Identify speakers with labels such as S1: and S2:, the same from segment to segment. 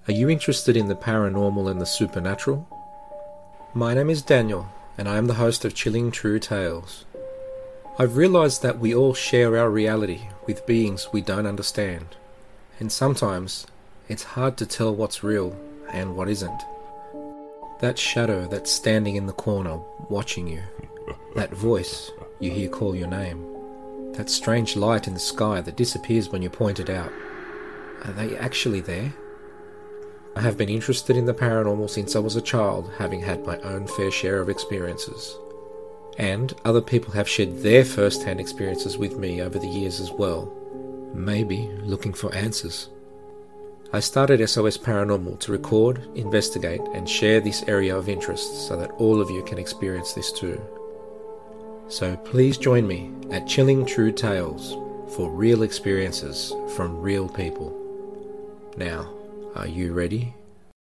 S1: Are you interested in the paranormal and the supernatural? My name is Daniel, and I am the host of Chilling True Tales. I've realized that we all share our reality with beings we don't understand, and sometimes it's hard to tell what's real and what isn't. That shadow that's standing in the corner watching you, that voice you hear call your name, that strange light in the sky that disappears when you point it out. Are they actually there? I have been interested in the paranormal since I was a child, having had my own fair share of experiences. And other people have shared their first-hand experiences with me over the years as well, maybe looking for answers. I started SOS Paranormal to record, investigate, and share this area of interest so that all of you can experience this too. So please join me at Chilling True Tales for real experiences from real people. Now, are you ready?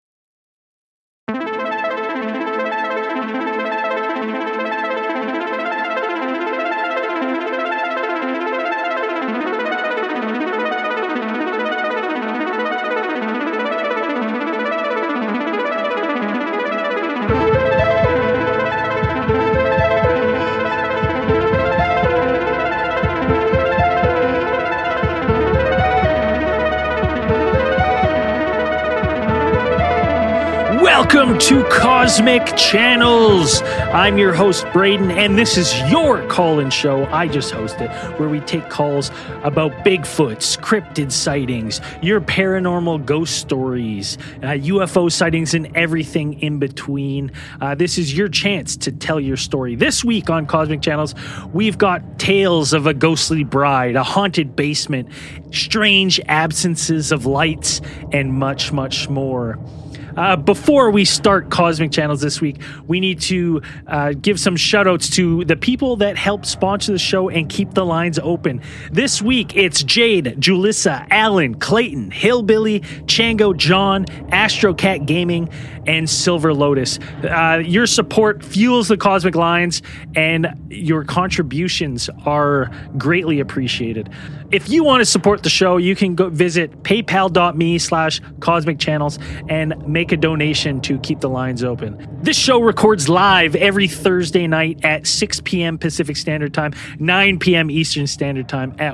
S2: Welcome to Cosmic Channels. I'm your host, Braden, and this is your call-in show. I just hosted, where we take calls about Bigfoots, cryptid sightings, your paranormal ghost stories, UFO sightings, and everything in between. This is your chance to tell your story. This week on Cosmic Channels, we've got tales of a ghostly bride, a haunted basement, strange absences of lights, and much, much more. Before we start Cosmic Channels this week, we need to give some shout-outs to the people that help sponsor the show and keep the lines open. This week, it's Jade, Julissa, Alan, Clayton, Hillbilly, Chango, John, Astrocat Gaming, and Silver Lotus. Your support fuels the Cosmic Lines, and your contributions are greatly appreciated. If you want to support the show, you can go visit paypal.me/Cosmic Channels and make a donation to keep the lines open. This show records live every Thursday night at 6 p.m. Pacific Standard Time, 9 p.m. Eastern Standard Time at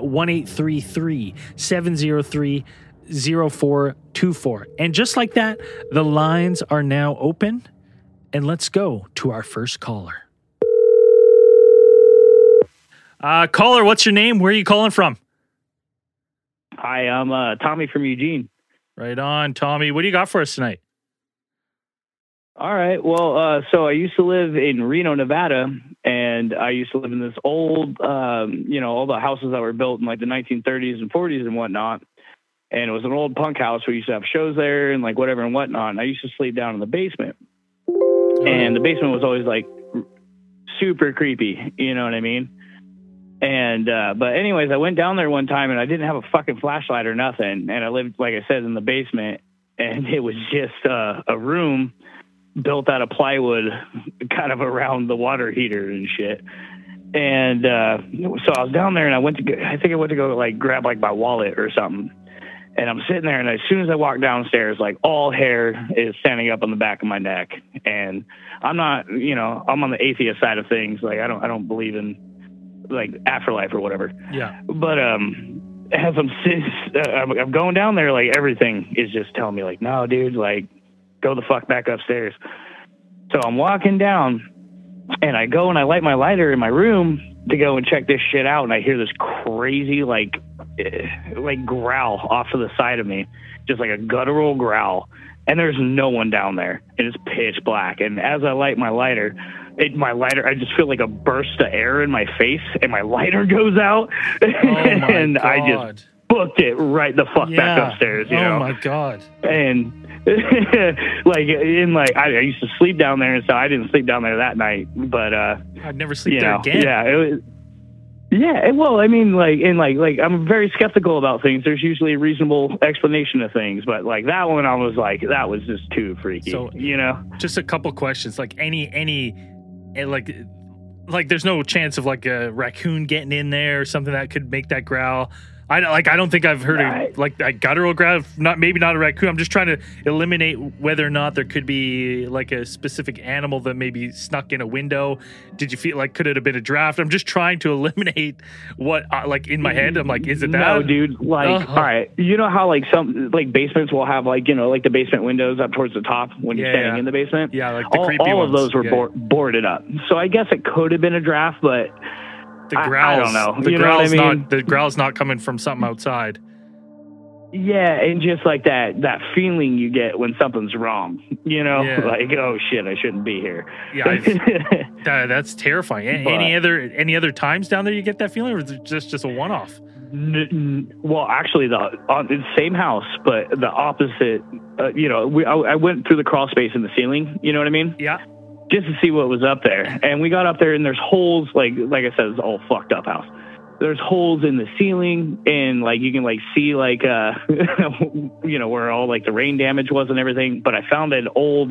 S2: 1-833-703-0424. And just like that, the lines are now open. And let's go to our first caller. Caller, what's your name? Where are you calling from?
S3: Hi, I'm Tommy from Eugene.
S2: Right on, Tommy. What do you got for us tonight?
S3: All right. Well, so I used to live in Reno, Nevada, and I used to live in this old, all the houses that were built in like the 1930s and 40s and whatnot. And it was an old punk house. We used to have shows there and like whatever and whatnot. And I used to sleep down in the basement. And the basement was always like super creepy. You know what I mean? And, but anyways, I went down there one time and I didn't have a fucking flashlight or nothing. And I lived, like I said, in the basement, and it was just a room built out of plywood kind of around the water heater and shit. And, so I was down there and I went to go like grab like my wallet or something. And I'm sitting there, and as soon as I walk downstairs, like all hair is standing up on the back of my neck. And I'm not, I'm on the atheist side of things. Like I don't believe in like afterlife or whatever.
S2: Yeah.
S3: But as I'm going down there, like everything is just telling me like, no, dude, like go the fuck back upstairs. So I'm walking down, and I go and I light my lighter in my room to go and check this shit out, and I hear this crazy like growl off to the side of me, just like a guttural growl. And there's no one down there, and it's pitch black. And as I light my lighter, I just feel like a burst of air in my face, and my lighter goes out. And
S2: God.
S3: I just booked it right the fuck back upstairs. You know?
S2: Oh my God.
S3: And I used to sleep down there, and so I didn't sleep down there that night. But
S2: I'd never sleep there again.
S3: Yeah, it was. Yeah, well, I mean, I'm very skeptical about things. There's usually a reasonable explanation of things, but like that one, I was like, that was just too freaky.
S2: So, just a couple questions, like like there's no chance of like a raccoon getting in there or something that could make that growl. I don't think I've heard of like a guttural growl. Maybe not a raccoon. I'm just trying to eliminate whether or not there could be like a specific animal that maybe snuck in a window. Did you feel like could it have been a draft? I'm just trying to eliminate what like in my head. I'm like, is it that?
S3: No, dude. Like, all right, you know how like some like basements will have like like the basement windows up towards the top when you're standing in the basement.
S2: Yeah, like the creepy
S3: all
S2: ones.
S3: of those were boarded up. So I guess it could have been a draft, but.
S2: The growls,
S3: I don't know.
S2: The
S3: you
S2: growl's
S3: know what I mean?
S2: the growl's not coming from something outside.
S3: Yeah, and just like that feeling you get when something's wrong, like, oh shit, I shouldn't be here.
S2: Yeah, that's terrifying. Any other times down there you get that feeling, or is it just a one-off?
S3: Well, actually, the same house, but the opposite. I went through the crawl space in the ceiling. You know what I mean?
S2: Yeah.
S3: Just to see what was up there. And we got up there and there's holes, like I said, it's all fucked up house. There's holes in the ceiling and like you can like see like where all like the rain damage was and everything. But I found an old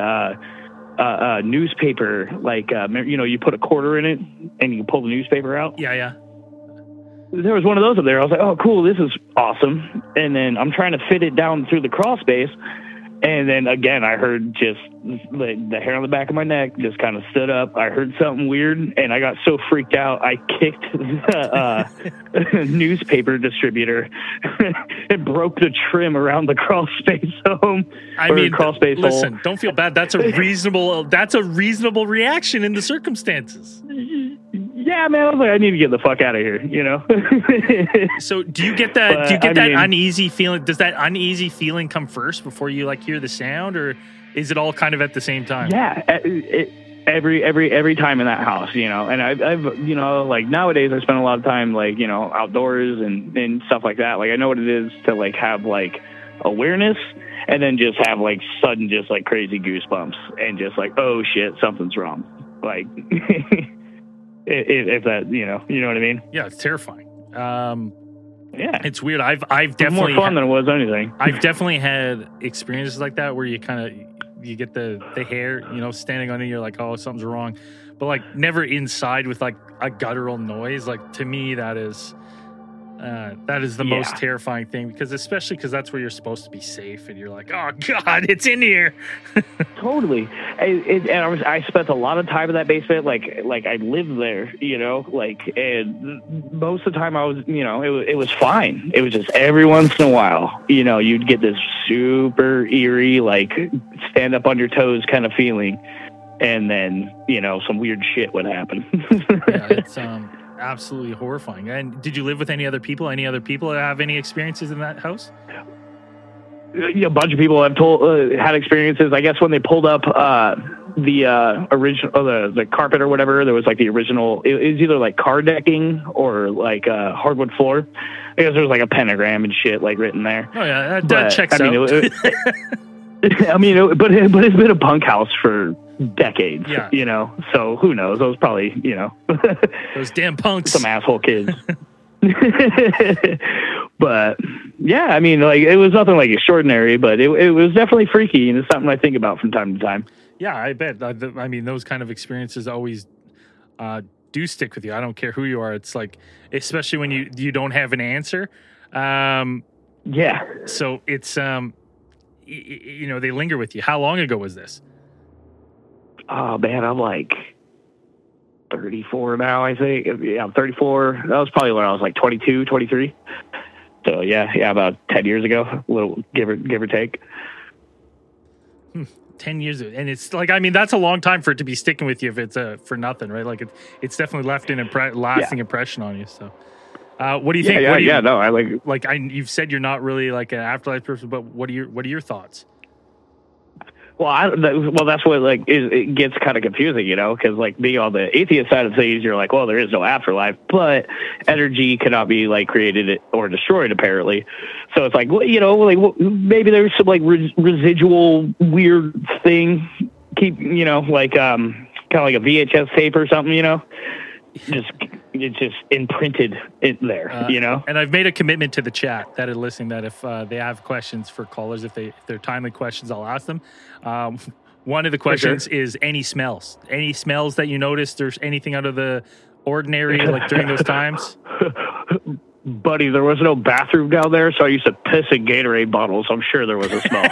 S3: newspaper, like you put a quarter in it and you pull the newspaper out.
S2: Yeah.
S3: There was one of those up there. I was like, oh cool, this is awesome. And then I'm trying to fit it down through the crawl space. And then again, I heard just the hair on the back of my neck just kind of stood up. I heard something weird, and I got so freaked out, I kicked the newspaper distributor and broke the trim around the crawl space home. Crawl space
S2: listen,
S3: hole.
S2: Don't feel bad. That's a reasonable reaction in the circumstances.
S3: Yeah, man, I was like, I need to get the fuck out of here,
S2: So do you get that? Uneasy feeling? Does that uneasy feeling come first before you like hear the sound, or is it all kind of at the same time?
S3: Yeah, every time in that house, And I've like nowadays I spend a lot of time like outdoors and stuff like that. Like I know what it is to like have like awareness and then just have like sudden just like crazy goosebumps and just like, oh shit, something's wrong. Like. If that, you know what I mean?
S2: Yeah, it's terrifying.
S3: Yeah,
S2: it's weird. I've definitely
S3: more fun than it was anything.
S2: I've definitely had experiences like that where you get the hair, standing on it. You're like, oh, something's wrong, but like never inside with like a guttural noise. Like to me, that is the most terrifying thing because that's where you're supposed to be safe, and you're like, oh god, it's in here.
S3: Totally. And I spent a lot of time in that basement. Like I lived there, and most of the time I was, it was fine. It was just every once in a while, you'd get this super eerie, like stand up on your toes kind of feeling, and then some weird shit would happen.
S2: Yeah, it's absolutely horrifying. And did you live with any other people? Any other people that have any experiences in that house?
S3: A bunch of people have had experiences. I guess when they pulled up the original, the carpet or whatever, there was like the original. It was either like car decking or like hardwood floor. I guess there was like a pentagram and shit like written there.
S2: Oh yeah, that checks out.
S3: But it's been a punk house for decades, so who knows? Those probably,
S2: those damn punks,
S3: some asshole kids. But yeah, it was nothing like extraordinary, but it was definitely freaky, and it's something I think about from time to time.
S2: Yeah, I bet. Those kind of experiences always do stick with you. I don't care who you are. It's like, especially when you don't have an answer.
S3: Yeah.
S2: So it's they linger with you. How long ago was this?
S3: Oh man, I'm like 34 now, I think. Yeah, I'm 34. That was probably when I was like 22, 23. So yeah, about 10 years ago, a little give or take.
S2: 10 years, and it's like, that's a long time for it to be sticking with you if it's for nothing, right? Like it's definitely left an lasting impression on you. So, what do you think?
S3: No, I like.
S2: You've said you're not really like an afterlife person, but what are your thoughts?
S3: Well, that's what it gets kind of confusing, because like being on the atheist side of things, you're like, well, there is no afterlife, but energy cannot be like created or destroyed, apparently. So it's like, maybe there's some like residual weird thing, kind of like a VHS tape or something, it's just imprinted in there,
S2: And I've made a commitment to the chat that are listening that if they have questions for callers, if they're timely questions, I'll ask them. One of the questions is any smells that you noticed. There's anything out of the ordinary, like during those times?
S3: Buddy, there was no bathroom down there, so I used to piss in Gatorade bottles. I'm sure there was a smell.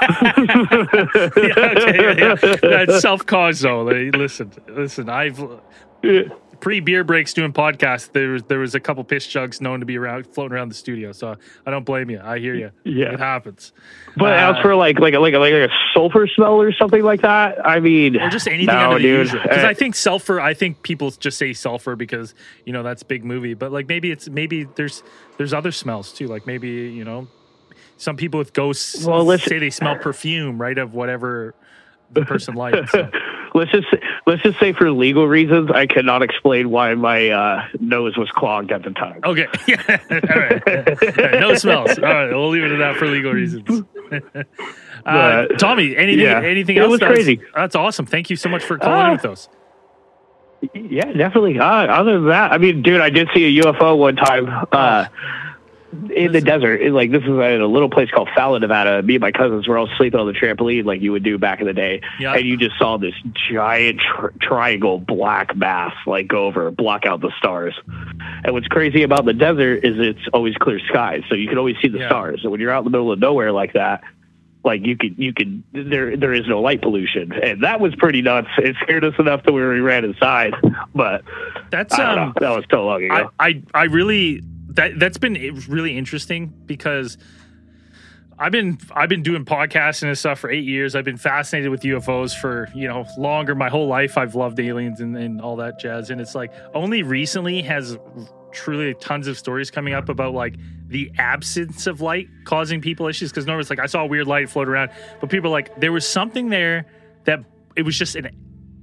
S2: That's self-caused, though. Listen. I've pre-beer breaks doing podcasts. There was a couple piss jugs known to be floating around the studio. So I don't blame you. I hear you.
S3: Yeah,
S2: it happens.
S3: But as for like a sulfur smell or something like that, I mean,
S2: or just anything out of the usual. Because I think sulfur. I think people just say sulfur because that's a big movie. But like maybe there's other smells too. Like maybe some people with ghosts say they smell perfume, right, of whatever the person likes. So.
S3: Let's just say for legal reasons, I cannot explain why my nose was clogged at the time.
S2: Okay. Yeah. All right. No smells. All right. We'll leave it at that for legal reasons. Tommy, anything else?
S3: It was crazy.
S2: That's awesome. Thank you so much for calling in with us.
S3: Yeah, definitely. Other than that, I mean, dude, I did see a UFO one time. In the desert. This is at a little place called Fallon, Nevada. Me and my cousins were all sleeping on the trampoline like you would do back in the day. Yeah. And you just saw this giant triangle black mass go over, block out the stars. And what's crazy about the desert is it's always clear skies, so you can always see the stars. So when you're out in the middle of nowhere like that, you could there is no light pollution. And that was pretty nuts. It scared us enough that we ran inside. But
S2: that's
S3: I don't know. That was so long ago.
S2: I really That's been really interesting because I've been doing podcasting and stuff for 8 years. I've been fascinated with UFOs for longer. My whole life I've loved aliens and all that jazz. And it's only recently has truly tons of stories coming up about the absence of light causing people issues. Because normally it's I saw a weird light float around, but people are there was something there that it was just an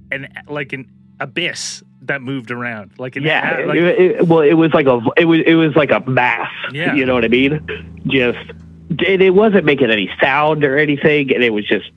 S2: abyss that moved around
S3: it was like a mass.
S2: Yeah.
S3: You know what I mean? It wasn't making any sound or anything, and it was just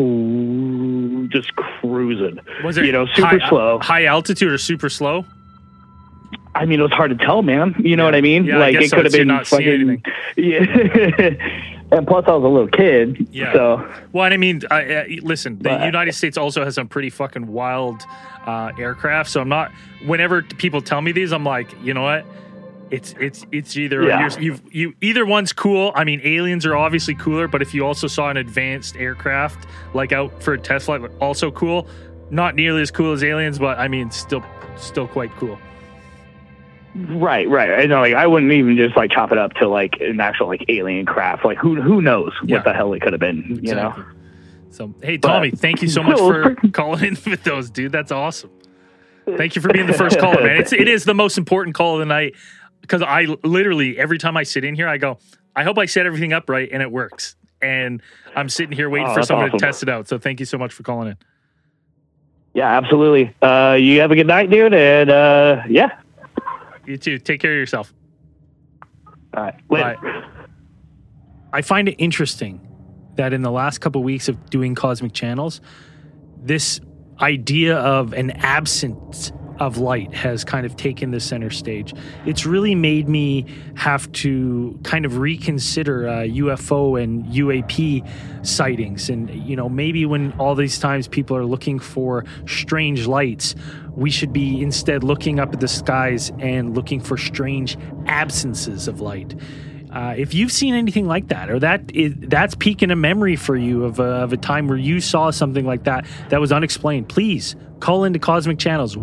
S3: cruising. Was it super slow,
S2: high altitude, or super slow?
S3: I mean, it was hard to tell, man. You know what I mean?
S2: Yeah,
S3: it could have been
S2: not seeing anything.
S3: Yeah. And plus, I was a little kid.
S2: Yeah.
S3: So.
S2: Well, and I mean, listen, the United States also has some pretty fucking wild aircraft. So I'm not. Whenever people tell me these, I'm like, you know what? It's either you either one's cool. I mean, aliens are obviously cooler, but if you also saw an advanced aircraft out for a test flight, also cool. Not nearly as cool as aliens, but I mean, still quite cool.
S3: Right. I know, I wouldn't even just chop it up to an actual alien craft. Who knows what the hell it could have been, you know?
S2: So, hey, Tommy, thank you so much for calling in with those, dude. That's awesome. Thank you for being the first caller, man. It is the most important call of the night because I literally, every time I sit in here, I go, I hope I set everything up right and it works. And I'm sitting here waiting for someone to test it out. So thank you so much for calling in.
S3: Yeah, absolutely. You have a good night, dude. And yeah.
S2: You too. Take care of yourself.
S3: All right. Later.
S2: Bye. I find it interesting that in the last couple of weeks of doing Cosmic Channels, this idea of an absence of light has kind of taken the center stage. It's really made me have to kind of reconsider UFO and UAP sightings. And, maybe when all these times people are looking for strange lights, we should be instead looking up at the skies and looking for strange absences of light. If you've seen anything like that, or that's peaking a memory for you of a time where you saw something like that was unexplained, please call into Cosmic Channels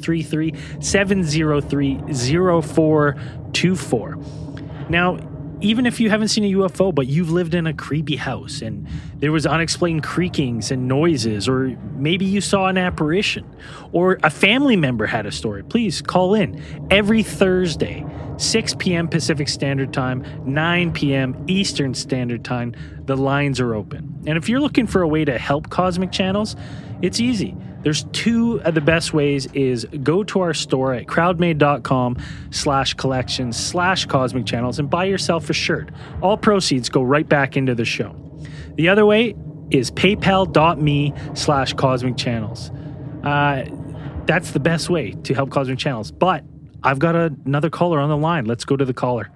S2: 1-833-703-0424. Now, even if you haven't seen a UFO, but you've lived in a creepy house and there was unexplained creakings and noises, or maybe you saw an apparition, or a family member had a story, please call in every Thursday, 6 p.m. Pacific Standard Time, 9 p.m. Eastern Standard Time. The lines are open. And if you're looking for a way to help Cosmic Channels, it's easy. There's two of the best ways is go to our store at crowdmade.com/collections/Cosmic Channels and buy yourself a shirt. All proceeds go right back into the show. The other way is paypal.me/Cosmic Channels. That's the best way to help Cosmic Channels. But I've got another caller on the line. Let's go to the caller.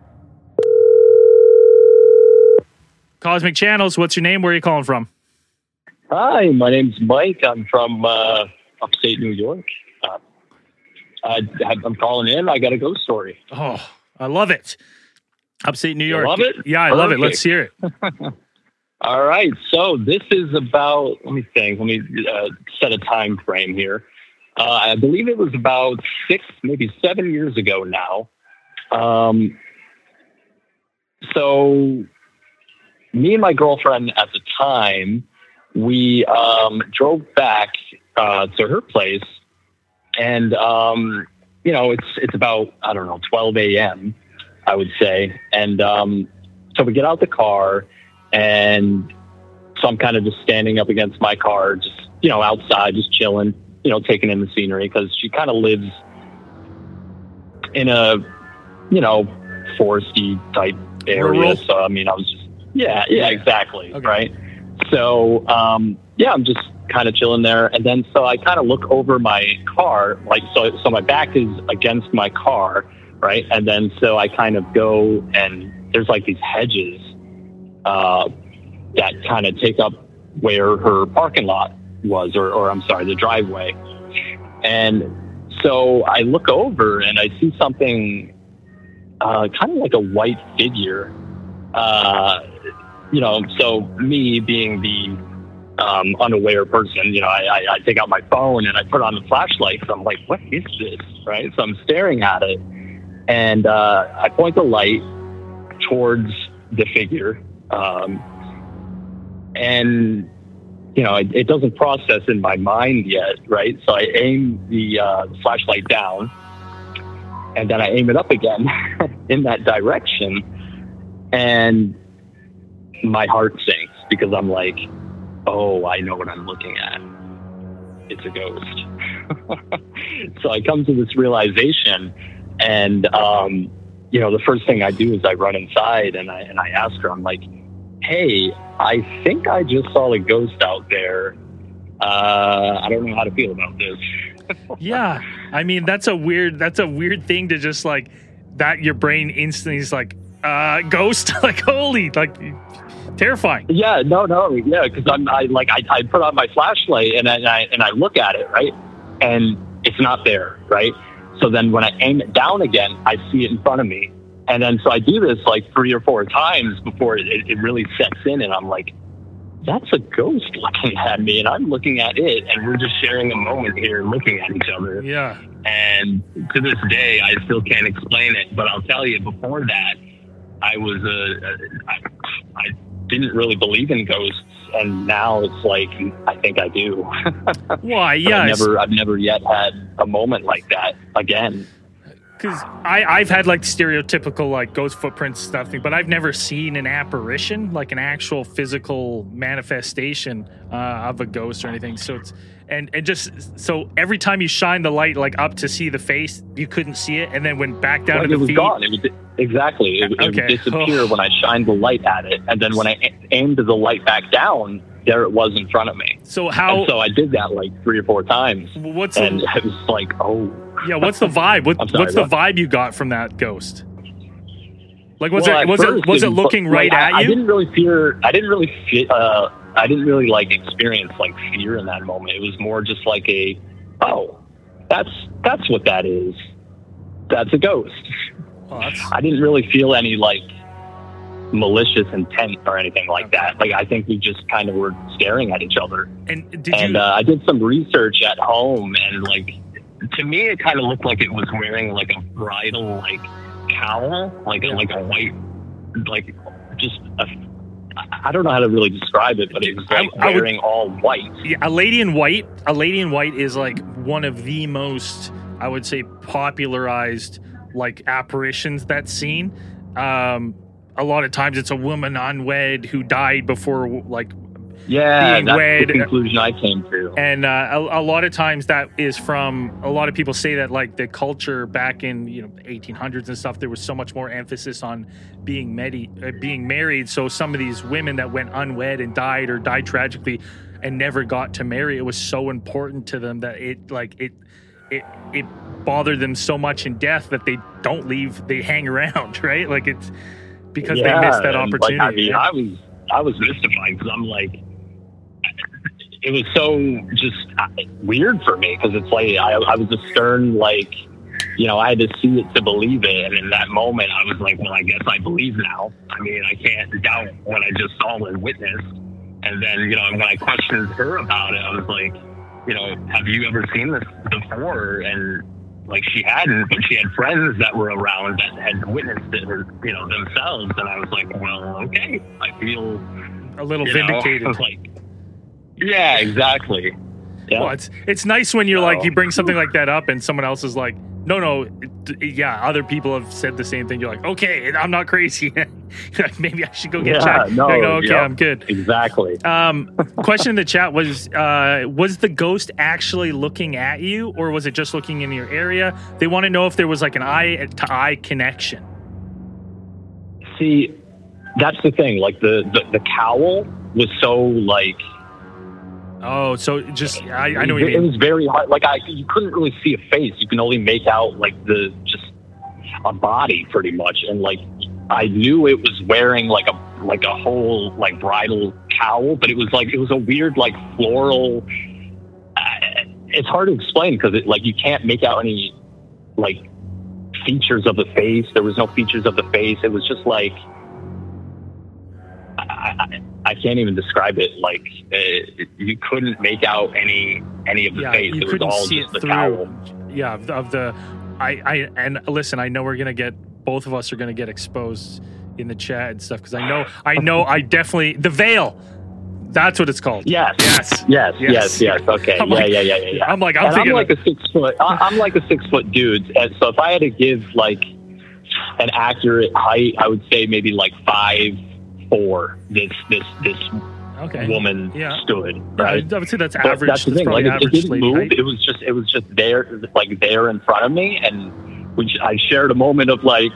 S2: Cosmic Channels, what's your name? Where are you calling from?
S4: Hi, my name's Mike. I'm from upstate New York. I'm calling in. I got a ghost story.
S2: Oh, I love it. Upstate New York.
S4: You love it?
S2: Yeah, I love it. Let's hear it.
S4: All right. So this is about, let me think. Let me set a time frame here. I believe it was about 6, maybe 7 years ago now. So me and my girlfriend at the time, we drove back to her place, and you know, it's about, I don't know, 12 a.m. I would say, and so we get out the car, and so I'm kind of just standing up against my car, just, you know, outside, just chilling, you know, taking in the scenery, because she kind of lives in a, you know, foresty type area.
S2: Rural?
S4: So I mean, I was just yeah, exactly.
S2: Okay.
S4: Right. So yeah, I'm just kind of chilling there, and then so I kind of look over my car, like so my back is against my car, right, and then so I kind of go, and there's like these hedges that kind of take up where her parking lot was, or I'm sorry, the driveway, and so I look over and I see something kind of like a white figure. You know, so me being the unaware person, you know, I take out my phone and I put on the flashlight. So I'm like, what is this? Right. So I'm staring at it, and I point the light towards the figure. And, you know, it doesn't process in my mind yet. Right. So I aim the flashlight down, and then I aim it up again in that direction. And my heart sinks, because I'm like, oh, I know what I'm looking at. It's a ghost. So I come to this realization, and, you know, the first thing I do is I run inside, and I ask her, I'm like, hey, I think I just saw a ghost out there. I don't know how to feel about this.
S2: Yeah. I mean, that's a weird thing to just like, that your brain instantly is like, ghost, like, holy, like, terrifying.
S4: Yeah, no, yeah, because I put on my flashlight and I look at it, right, and it's not there, right. So then when I aim it down again, I see it in front of me, and then so I do this like 3 or 4 times before it really sets in, and I'm like, that's a ghost looking at me, and I'm looking at it, and we're just sharing a moment here, looking at each other.
S2: Yeah.
S4: And to this day, I still can't explain it, but I'll tell you, before that, I was I didn't really believe in ghosts, and now it's like I think I do.
S2: Why? Yeah.
S4: I've never yet had a moment like that again.
S2: Because I've had like stereotypical like ghost footprints stuff, but I've never seen an apparition, like an actual physical manifestation of a ghost or anything. So it's and just so every time you shine the light like up to see the face, you couldn't see it, and then went back down to the feet.
S4: Gone. It was exactly. It would disappear when I shined the light at it, and then when I aimed the light back down, there it was in front of me.
S2: So how?
S4: And so I did that like 3 or 4 times, and it was like, oh.
S2: Yeah, what's the vibe? What's the vibe you got from that ghost? Like, was it looking right at you?
S4: I didn't really like experience like fear in that moment. It was more just like that's what that is. That's a ghost. I didn't really feel any like malicious intent or anything like that. Like, I think we just kind of were staring at each other. And I did some research at home, and like, to me, it kind of looked like it was wearing like a bridal like cowl, like a white, like just I don't know how to really describe it, but it was like wearing all white.
S2: Yeah, a lady in white is like one of the most, I would say, popularized like apparitions that's seen. A lot of times it's a woman unwed who died before like being wed.
S4: The conclusion I came to.
S2: And a lot of times that is from, a lot of people say that like the culture back in, you know, 1800s and stuff, there was so much more emphasis on being married. So some of these women that went unwed and died or died tragically and never got to marry, it was so important to them that it bothered them so much in death that they don't leave, they hang around, right? Like, it's because they missed that opportunity.
S4: Like, I was mystified, because I'm like, it was so just weird for me, because it's like I was a stern like I had to see it to believe it. And in that moment, I was like, well, I guess I believe now. I mean, I can't doubt what I just saw and witnessed. And then, when I questioned her about it, I was like, have you ever seen this before? And like, she hadn't, but she had friends that were around that had witnessed it, themselves. And I was like, well, okay, I feel
S2: a little vindicated.
S4: Like, yeah, exactly. Yeah.
S2: Well, it's nice when you're like, you bring something like that up and someone else is like, no, yeah, other people have said the same thing. You're like, okay, I'm not crazy. Like, maybe I should go get checked.
S4: No,
S2: okay, I'm good.
S4: Exactly.
S2: Question in the chat was the ghost actually looking at you, or was it just looking in your area? They want to know if there was like an eye-to-eye connection.
S4: See, that's the thing. Like the cowl was so like.
S2: Oh, so just I know what you mean.
S4: It was very hard. Like you couldn't really see a face. You can only make out like just a body pretty much. And like I knew it was wearing like a whole like bridal cowl, but it was a weird like floral. It's hard to explain because you can't make out any like features of the face. There was no features of the face. It was just like. I can't even describe it. Like you couldn't make out any of the face. It was all just the cowl.
S2: Yeah, of the. And listen, I know both of us are gonna get exposed in the chat and stuff because I definitely the veil. That's what it's called.
S4: Yes. Okay.
S2: I'm like,
S4: I'm like a 6 foot. I'm like a 6 foot dude, and so if I had to give like an accurate height, I would say maybe like 5'4". This woman stood. Right?
S2: I would say that's average.
S4: That's the thing. Like it didn't move. Height. It was just there, like there in front of me, and I shared a moment of like,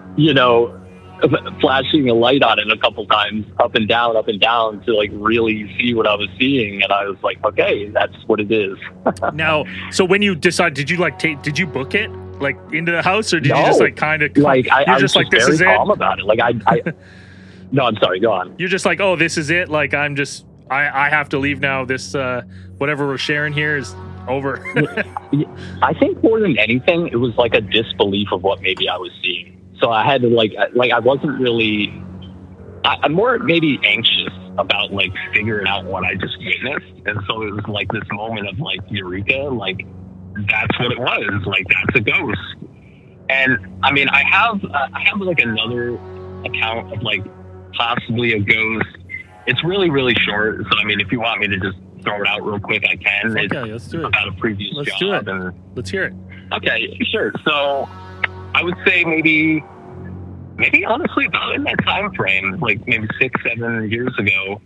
S4: flashing a light on it a couple times, up and down, to like really see what I was seeing, and I was like, okay, that's what it is.
S2: Now, so when you decide, did you book it like into the house, or did you just like kind of
S4: like I was
S2: just like
S4: this
S2: very
S4: is calm about it? Like I No, I'm sorry. Go on.
S2: You're just like, oh, this is it. Like, I have to leave now. This, whatever we're sharing here is over.
S4: I think more than anything, it was like a disbelief of what maybe I was seeing. So I had to like I wasn't really. I'm more maybe anxious about like figuring out what I just witnessed, and so it was like this moment of like eureka, like that's what it was. Like that's a ghost. And I mean, I have like another account of like. Possibly a ghost. It's really, really short. So, I mean, if you want me to just throw it out real quick, I can.
S2: Okay, let's do it.
S4: About a previous job.
S2: Let's hear it.
S4: Okay, sure. So, I would say maybe honestly, about in that time frame, like maybe 6-7 years ago,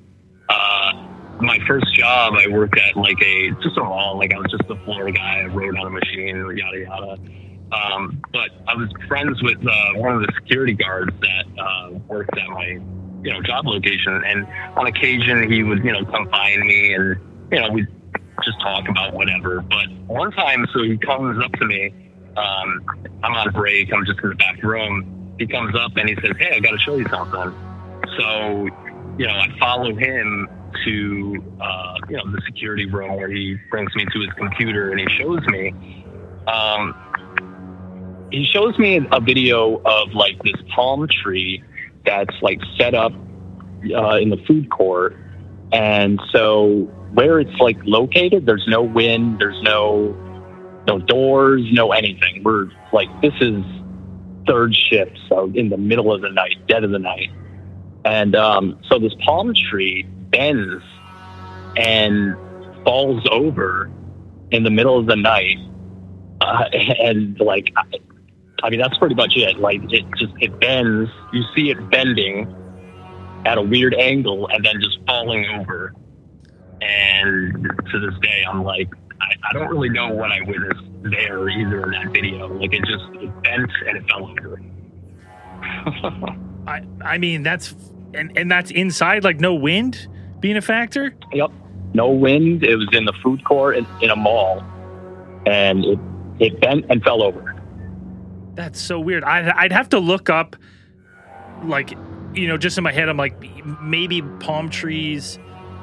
S4: my first job, I worked at like just a mall. Like I was just a floor guy. I rode on a machine, yada, yada. But I was friends with one of the security guards that worked at my job location, and on occasion he would come find me, and we'd just talk about whatever. But one time, so he comes up to me, I'm on break, I'm just in the back room, he comes up and he says, hey, I gotta show you something. So I follow him to the security room where he brings me to his computer and he shows me a video of like this palm tree that's like set up in the food court. And so where it's like located, there's no wind, there's no doors, no anything. We're like, this is third shift, so in the middle of the night, dead of the night. And so this palm tree bends and falls over in the middle of the night. And like, I mean, that's pretty much it. Like it bends, you see it bending at a weird angle and then just falling over. And to this day, I'm like, I don't really know what I witnessed there either in that video. Like it bent and it fell over.
S2: I mean, that's inside, like no wind being a factor?
S4: Yep. No wind. It was in the food court in a mall, and it bent and fell over.
S2: That's so weird. I'd have to look up, like, just in my head, I'm like, maybe palm trees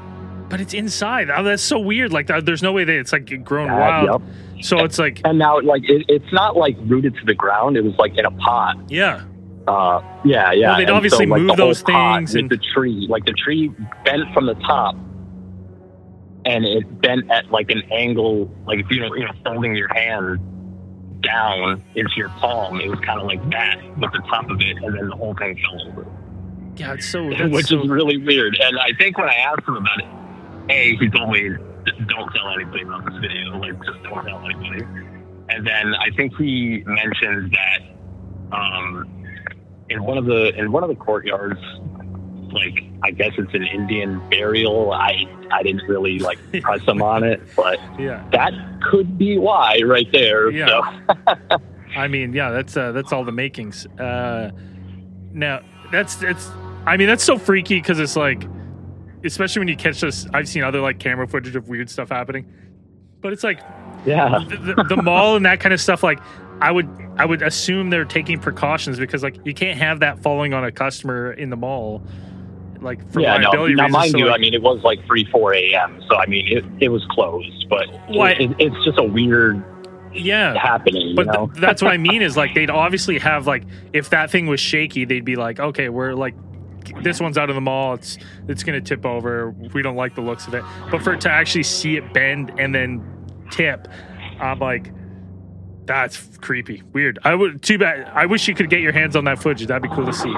S2: But it's inside. Oh, that's so weird. Like, there's no way that it's like grown wild.
S4: Yep.
S2: So it's like,
S4: and now like it's not like rooted to the ground. It was like in a pot.
S2: yeah.
S4: Yeah.
S2: Well, they'd obviously
S4: like,
S2: move
S4: the whole
S2: those
S4: pot
S2: things
S4: with
S2: and
S4: the tree, like the tree bent from the top, and it bent at like an angle. Like if you know, folding your hand down into your palm, it was kind of like that with the top of it, and then the whole thing fell over.
S2: yeah, it's so,
S4: Which is really weird. And I think when I asked him about it, he told me, don't tell anybody about this video. Like, just don't tell anybody. And then I think he mentioned that in one of the courtyards, like, I guess it's an Indian burial. I didn't really like press him on it, but
S2: yeah.
S4: that could be why right there.
S2: Yeah.
S4: So.
S2: I mean, yeah, that's all the makings. Now that's so freaky because it's like, especially when you catch this. I've seen other like camera footage of weird stuff happening, but it's like,
S4: yeah,
S2: the mall and that kind of stuff. Like, I would assume they're taking precautions because like you can't have that falling on a customer in the mall. Like, for liability reasons. Now, mind
S4: you,
S2: like,
S4: I mean, it was like 3-4 a.m. So I mean, it was closed, but it's just a weird.
S2: Yeah,
S4: happening.
S2: But that's what I mean is like they'd obviously have like if that thing was shaky, they'd be like, okay, we're like this one's out of the mall. It's gonna tip over. We don't like the looks of it. But for it to actually see it bend and then tip, I'm like, that's creepy, weird. Too bad. I wish you could get your hands on that footage. That'd be cool to see.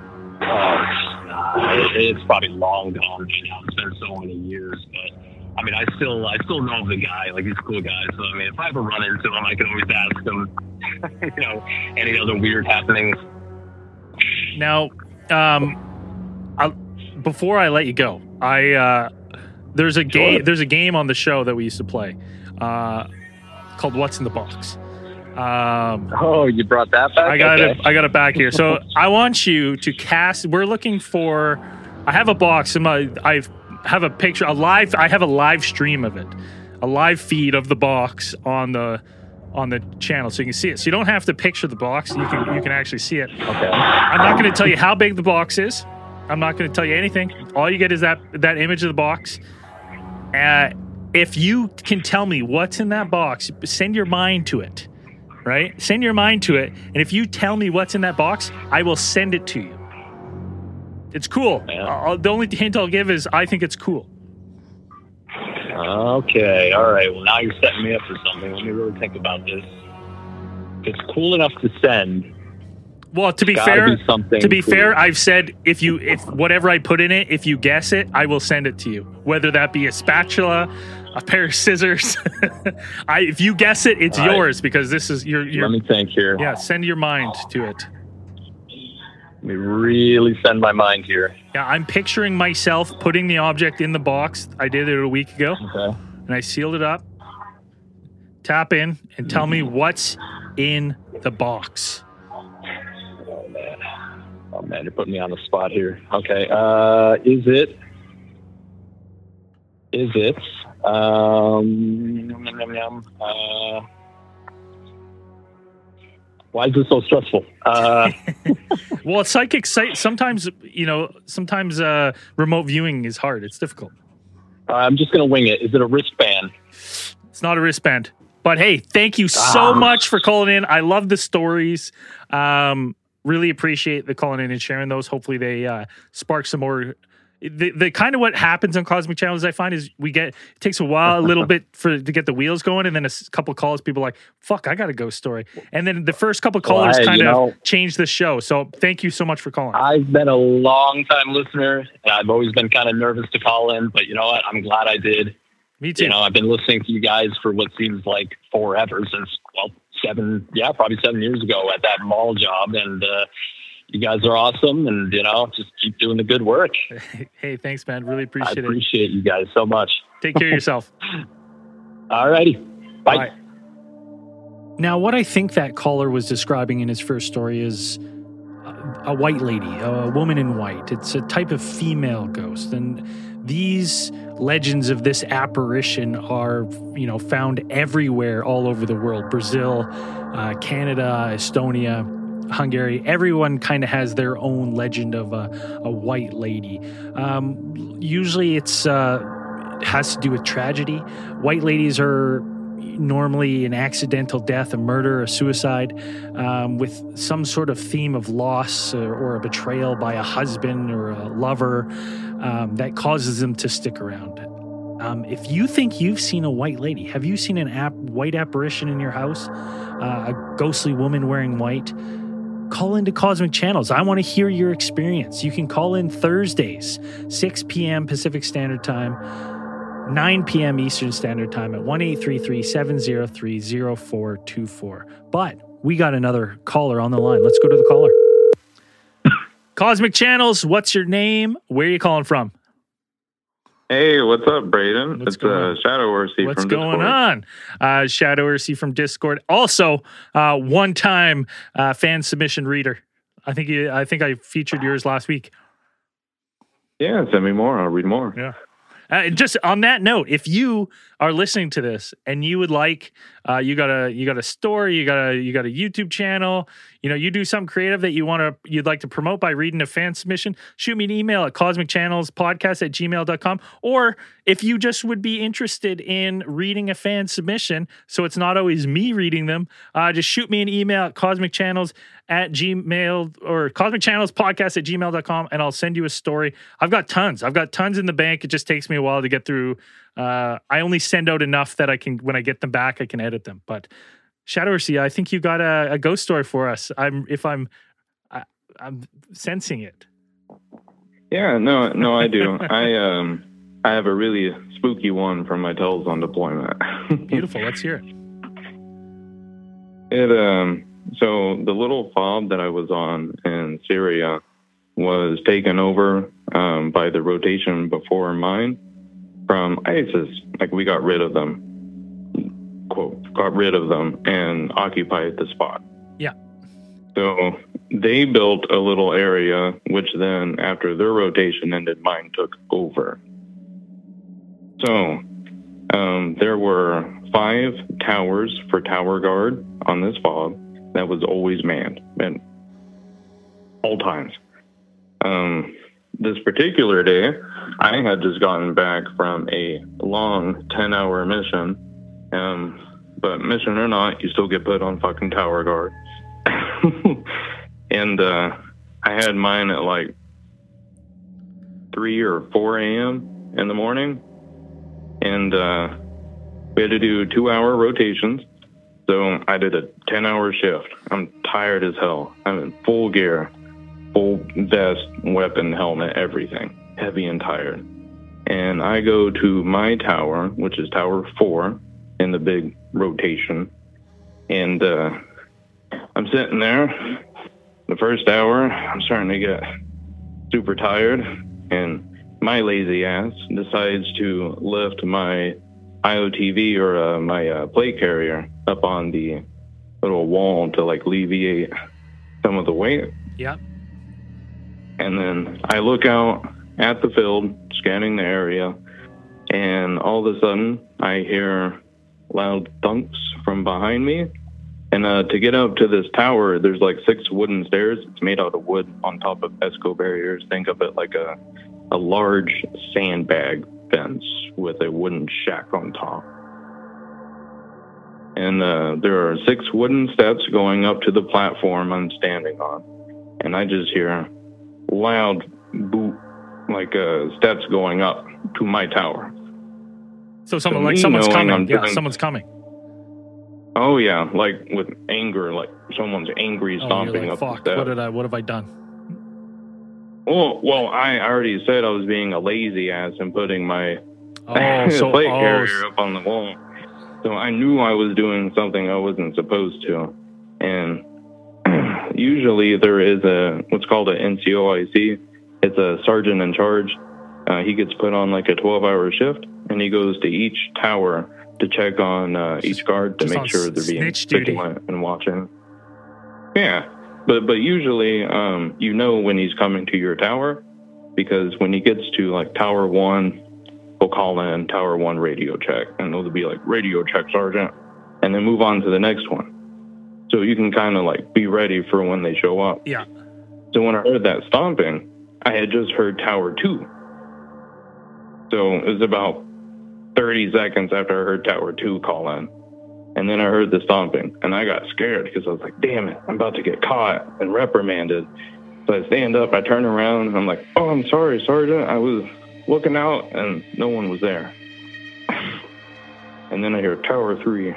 S4: It's probably long gone by now. It's been so many years, but. I mean, I still know the guy. Like, he's a cool guy. So, I mean, if I ever run into him, I can always ask him, any other weird happenings.
S2: Now, before I let you go, there's a game on the show that we used to play called What's in the Box.
S4: You brought that back?
S2: I got it back here. So I want you to cast. We're looking for. I have a box. I have a picture. I have a live stream of it, a live feed of the box on the channel, so you can see it. So you don't have to picture the box. You can actually see it.
S4: Okay.
S2: I'm not going to tell you how big the box is. I'm not going to tell you anything. All you get is that image of the box. If you can tell me what's in that box, send your mind to it. Right? Send your mind to it. And if you tell me what's in that box, I will send it to you. It's cool. Yeah. The only hint I'll give is I think it's cool.
S4: Okay. All right. Well, now you're setting me up for something. Let me really think about this. If it's cool enough to send.
S2: Well, to be fair, I've said if whatever I put in it, if you guess it, I will send it to you. Whether that be a spatula, a pair of scissors. If you guess it, it's yours because this is your.
S4: Let me think here.
S2: Yeah, send your mind to it.
S4: Let me really send my mind here.
S2: Yeah, I'm picturing myself putting the object in the box. I did it a week ago.
S4: Okay.
S2: And I sealed it up. Tap in and tell me what's in the box.
S4: Oh, man, you're putting me on the spot here. Okay. Is it? Why is this so stressful?
S2: Well, psychic sometimes remote viewing is hard. It's difficult.
S4: I'm just going to wing it. Is it a wristband?
S2: It's not a wristband. But hey, thank you so much for calling in. I love the stories. Really appreciate the calling in and sharing those. Hopefully they spark some more. The kind of what happens on Cosmic Channels, I find, is it takes a while, a little bit to get the wheels going, and then a couple calls, people are like, fuck, I got a ghost story. And then the first couple callers changed the show. So thank you so much for calling.
S4: I've been a long-time listener, and I've always been kind of nervous to call in, but you know what? I'm glad I did.
S2: Me too.
S4: I've been listening to you guys for what seems like forever, since, probably 7 years ago at that mall job, and you guys are awesome, and, just keep doing the good work.
S2: Hey, thanks, man. Really appreciate it.
S4: I appreciate you guys so much.
S2: Take care of yourself.
S4: All righty. Bye.
S2: Now, what I think that caller was describing in his first story is a white lady, a woman in white. It's a type of female ghost, and these legends of this apparition are, found everywhere all over the world. Brazil, Canada, Estonia, Hungary. Everyone kind of has their own legend of a white lady. Usually it's has to do with tragedy. White ladies are normally an accidental death, a murder, a suicide, with some sort of theme of loss or a betrayal by a husband or a lover that causes them to stick around. If you think you've seen a white lady, have you seen white apparition in your house, a ghostly woman wearing white? Call into Cosmic Channels. I want to hear your experience. You can call in Thursdays, 6 p.m. Pacific Standard Time, 9 p.m. Eastern Standard Time at 1-833-703-0424. But we got another caller on the line. Let's go to the caller. Cosmic Channels, what's your name? Where are you calling from?
S5: Hey, what's up, Braden? It's Shadow Ursi
S2: what's
S5: from Discord.
S2: going on? Shadow Ursi from Discord. Also, one-time fan submission reader. I think I featured yours last week.
S5: Yeah, send me more. I'll read more.
S2: Yeah. Just on that note, if you are listening to this and you would like, you got a story, you got a YouTube channel, you do something creative that you'd like to promote by reading a fan submission, shoot me an email at cosmicchannelspodcast@gmail.com. Or if you just would be interested in reading a fan submission, so it's not always me reading them, just shoot me an email at cosmicchannels@gmail or cosmicchannelspodcast@gmail.com, and I'll send you a story. I've got tons in the bank. It just takes me a while to get through. I only send out enough that I can, when I get them back, I can edit them. But Shadow Ursi, I think you got a ghost story for us. I'm sensing it.
S5: Yeah, no, I do. I have a really spooky one from my Tells on deployment.
S2: Beautiful. Let's hear
S5: it. So the little fob that I was on in Syria was taken over by the rotation before mine from ISIS. Like, we got rid of them, quote, got rid of them and occupied the spot.
S2: Yeah.
S5: So they built a little area, which then after their rotation ended, mine took over. So there were 5 towers for tower guard on this fob that was always manned at all times. This particular day, I had just gotten back from a long 10-hour mission. But mission or not, you still get put on fucking tower guard. And I had mine at like 3 or 4 a.m. in the morning. And we had to do 2-hour rotations. So I did a 10-hour shift. I'm tired as hell. I'm in full gear, full vest, weapon, helmet, everything. Heavy and tired. And I go to my tower, which is Tower 4 in the big rotation. And I'm sitting there. The first hour, I'm starting to get super tired. And my lazy ass decides to lift my IOTV or my plate carrier up on the little wall to like alleviate some of the weight.
S2: Yeah.
S5: And then I look out at the field, scanning the area, and all of a sudden I hear loud thunks from behind me. And to get up to this tower, there's like 6 wooden stairs. It's made out of wood on top of ESCO barriers. Think of it like a large sandbag fence with a wooden shack on top. And there are 6 wooden steps going up to the platform I'm standing on. And I just hear loud boot, like steps going up to my tower.
S2: So someone's coming. Yeah, someone's coming.
S5: Oh yeah, like with anger, like someone's angry stomping
S2: like,
S5: up
S2: fuck,
S5: the steps.
S2: What have I done?
S5: Well, I already said I was being a lazy ass and putting my plate carrier up on the wall. So I knew I was doing something I wasn't supposed to. And usually there is what's called an NCOIC. It's a sergeant in charge. He gets put on like a 12-hour shift, and he goes to each tower to check on each guard to make sure they're being vigilant and watching. Yeah, but usually you know when he's coming to your tower, because when he gets to like Tower 1, he'll call in Tower 1 radio check, and they'll be like, radio check, Sergeant, and then move on to the next one. So you can kind of like be ready for when they show up.
S2: Yeah.
S5: So when I heard that stomping, I had just heard Tower 2. So it was about 30 seconds after I heard Tower 2 call in. And then I heard the stomping, and I got scared because I was like, damn it, I'm about to get caught and reprimanded. So I stand up, I turn around, and I'm like, oh, I'm sorry, Sergeant. I was looking out, and no one was there. And then I hear Tower 3,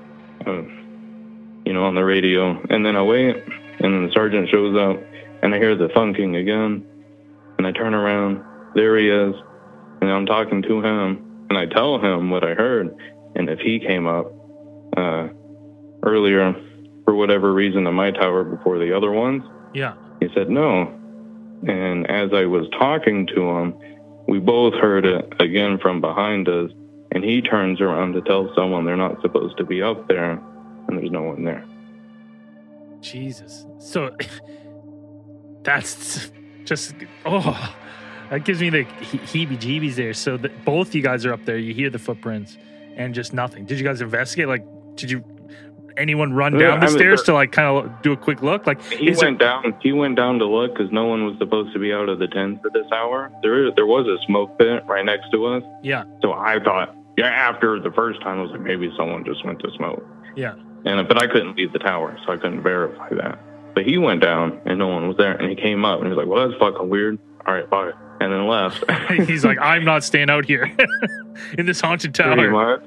S5: on the radio. And then I wait, and then the sergeant shows up, and I hear the thunking again. And I turn around, there he is, and I'm talking to him, and I tell him what I heard. And if he came up earlier, for whatever reason, to my tower before the other ones, he said no. And as I was talking to him, we both heard it again from behind us, and he turns around to tell someone they're not supposed to be up there, and there's no one there.
S2: Jesus. So that's just, that gives me the heebie-jeebies there. So both you guys are up there, you hear the footprints, and just nothing. Did you guys investigate? Like, did anyone run down the stairs to like kind of do a quick look? Like
S5: he went down to look because no one was supposed to be out of the tents at this hour. There was a smoke pit right next to us.
S2: Yeah.
S5: So I thought, after the first time, I was like, maybe someone just went to smoke.
S2: Yeah.
S5: But I couldn't leave the tower, so I couldn't verify that. But he went down and no one was there, and he came up and he was like, well, that's fucking weird. All right, bye. And then left.
S2: He's like, I'm not staying out here in this haunted tower.
S5: Pretty much.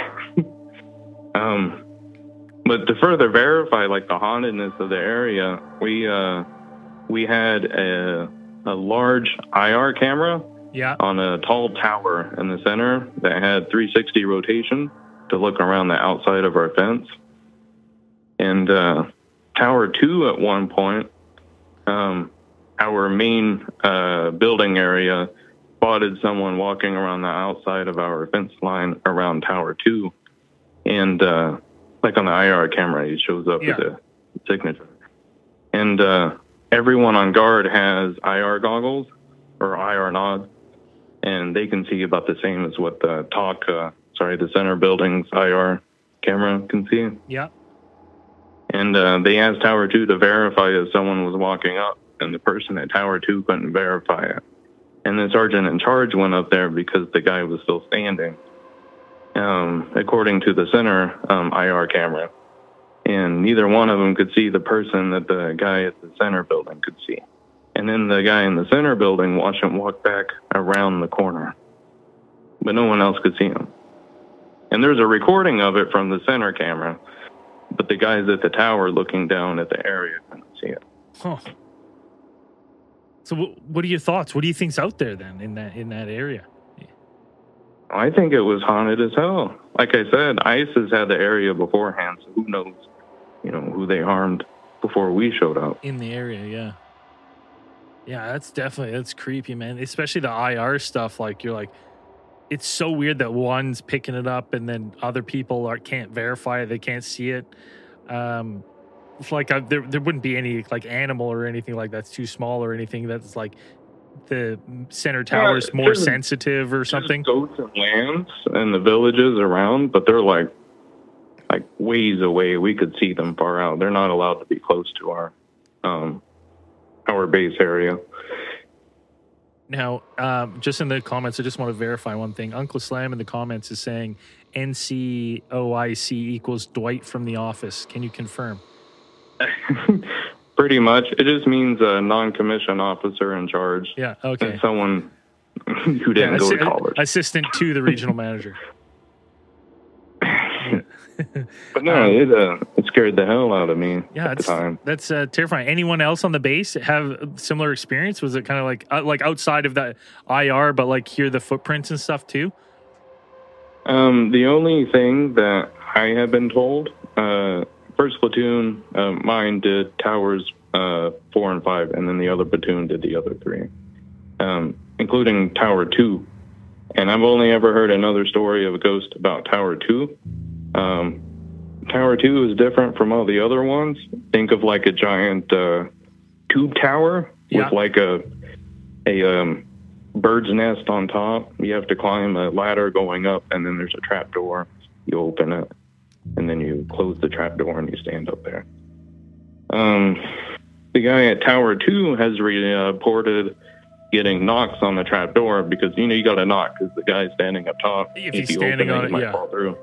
S5: But to further verify like the hauntedness of the area, we had a large IR camera on a tall tower in the center that had 360 rotation to look around the outside of our fence. And Tower 2 at one point, our main building area spotted someone walking around the outside of our fence line around Tower 2. And like on the IR camera, it shows up with a signature. And everyone on guard has IR goggles or IR nods, and they can see about the same as what the center building's IR camera can see.
S2: Yeah.
S5: And they asked Tower 2 to verify if someone was walking up, and the person at Tower 2 couldn't verify it. And the sergeant in charge went up there because the guy was still standing, according to the center IR camera. And neither one of them could see the person that the guy at the center building could see. And then the guy in the center building watched him walk back around the corner, but no one else could see him. And there's a recording of it from the center camera, but the guys at the tower looking down at the area couldn't see it.
S2: Huh. So what are your thoughts? What do you think's out there then in that area?
S5: I think it was haunted as hell. Like I said, ISIS had the area beforehand, so who knows, who they harmed before we showed up.
S2: In the area, yeah. Yeah, that's creepy, man. Especially the IR stuff. Like, you're like, it's so weird that one's picking it up and then other people can't verify it. They can't see it. It's like there wouldn't be any like animal or anything like that's too small or anything that's like the center tower is more sensitive or something.
S5: Goats and lambs and the villages around, but they're like ways away. We could see them far out. They're not allowed to be close to our base area.
S2: Now, just in the comments, I just want to verify one thing. Uncle Slam in the comments is saying NCOIC equals Dwight from The Office. Can you confirm?
S5: Pretty much. It just means a non-commissioned officer in charge.
S2: Yeah, okay.
S5: And someone who didn't go to college.
S2: Assistant to the regional manager.
S5: But no, it scared the hell out of me at the time.
S2: That's terrifying. Anyone else on the base have a similar experience? Was it kind of like outside of that IR, but like hear the footprints and stuff too?
S5: The only thing that I have been told, first platoon, mine did towers 4 and 5, and then the other platoon did the other 3, including Tower 2. And I've only ever heard another story of a ghost about Tower 2. Tower 2 is different from all the other ones. Think of like a giant tube tower with like a bird's nest on top. You have to climb a ladder going up, and then there's a trap door. You open it, and then you close the trap door, and you stand up there. The guy at Tower 2 has reported getting knocks on the trap door because, you got to knock because the guy's standing up top.
S2: If he's standing on it,
S5: he might fall through.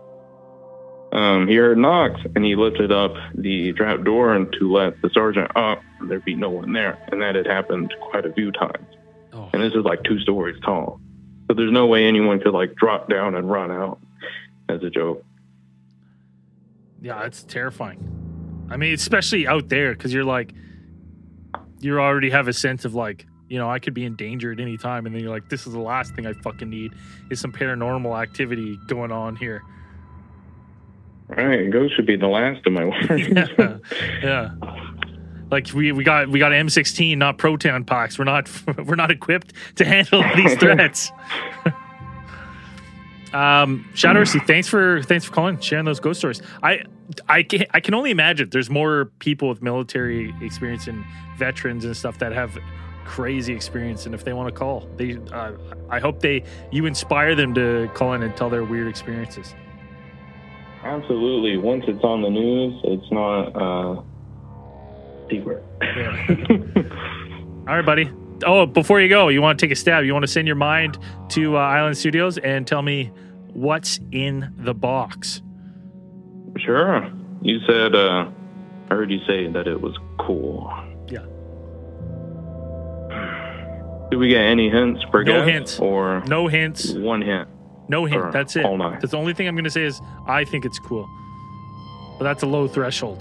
S5: He heard knocks, and he lifted up the trap door and to let the sergeant up. There'd be no one there, and that had happened quite a few times. Oh. And this is like 2 stories tall, so there's no way anyone could like drop down and run out as a joke.
S2: Yeah, it's terrifying. I mean, especially out there because you already have a sense of like, I could be in danger at any time, and then you're like, this is the last thing I fucking need is some paranormal activity going on here.
S5: Right, ghosts should be the last of my worries.
S2: Yeah. Like we got M16, not proton packs. We're not equipped to handle these threats. Shadow Ursi, thanks for calling, sharing those ghost stories. I can only imagine there's more people with military experience and veterans and stuff that have crazy experience, and if they want to call, I hope you inspire them to call in and tell their weird experiences.
S5: Absolutely. Once it's on the news, it's not secret.
S2: Yeah. All right, buddy. Oh, before you go, you want to take a stab? You want to send your mind to Island Studios and tell me what's in the box?
S5: Sure. You said, I heard you say that it was cool.
S2: Yeah.
S5: Do we get any hints per guess?
S2: No hints.
S5: Or
S2: no hints.
S5: One hint.
S2: No hint. That's it. That's the only thing I'm going to say is I think it's cool. But that's a low threshold.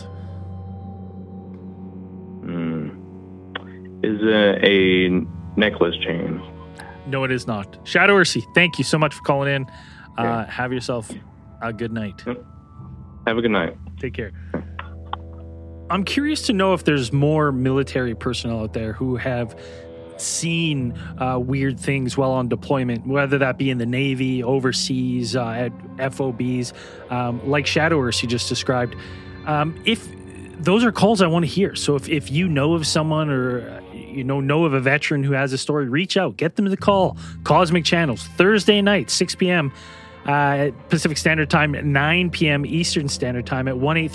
S5: Is it a necklace chain?
S2: No, it is not. Shadow Ursi, thank you so much for calling in. Okay. Have yourself a good night.
S5: Have a good night.
S2: Take care. I'm curious to know if there's more military personnel out there who have seen weird things while on deployment, whether that be in the Navy, overseas, at FOBs, like Shadow Ursi just described. If those are calls I want to hear. So if you know of someone or know of a veteran who has a story, reach out, get them to call Cosmic Channels Thursday night, 6 p.m. Pacific Standard Time, 9 p.m. Eastern Standard Time at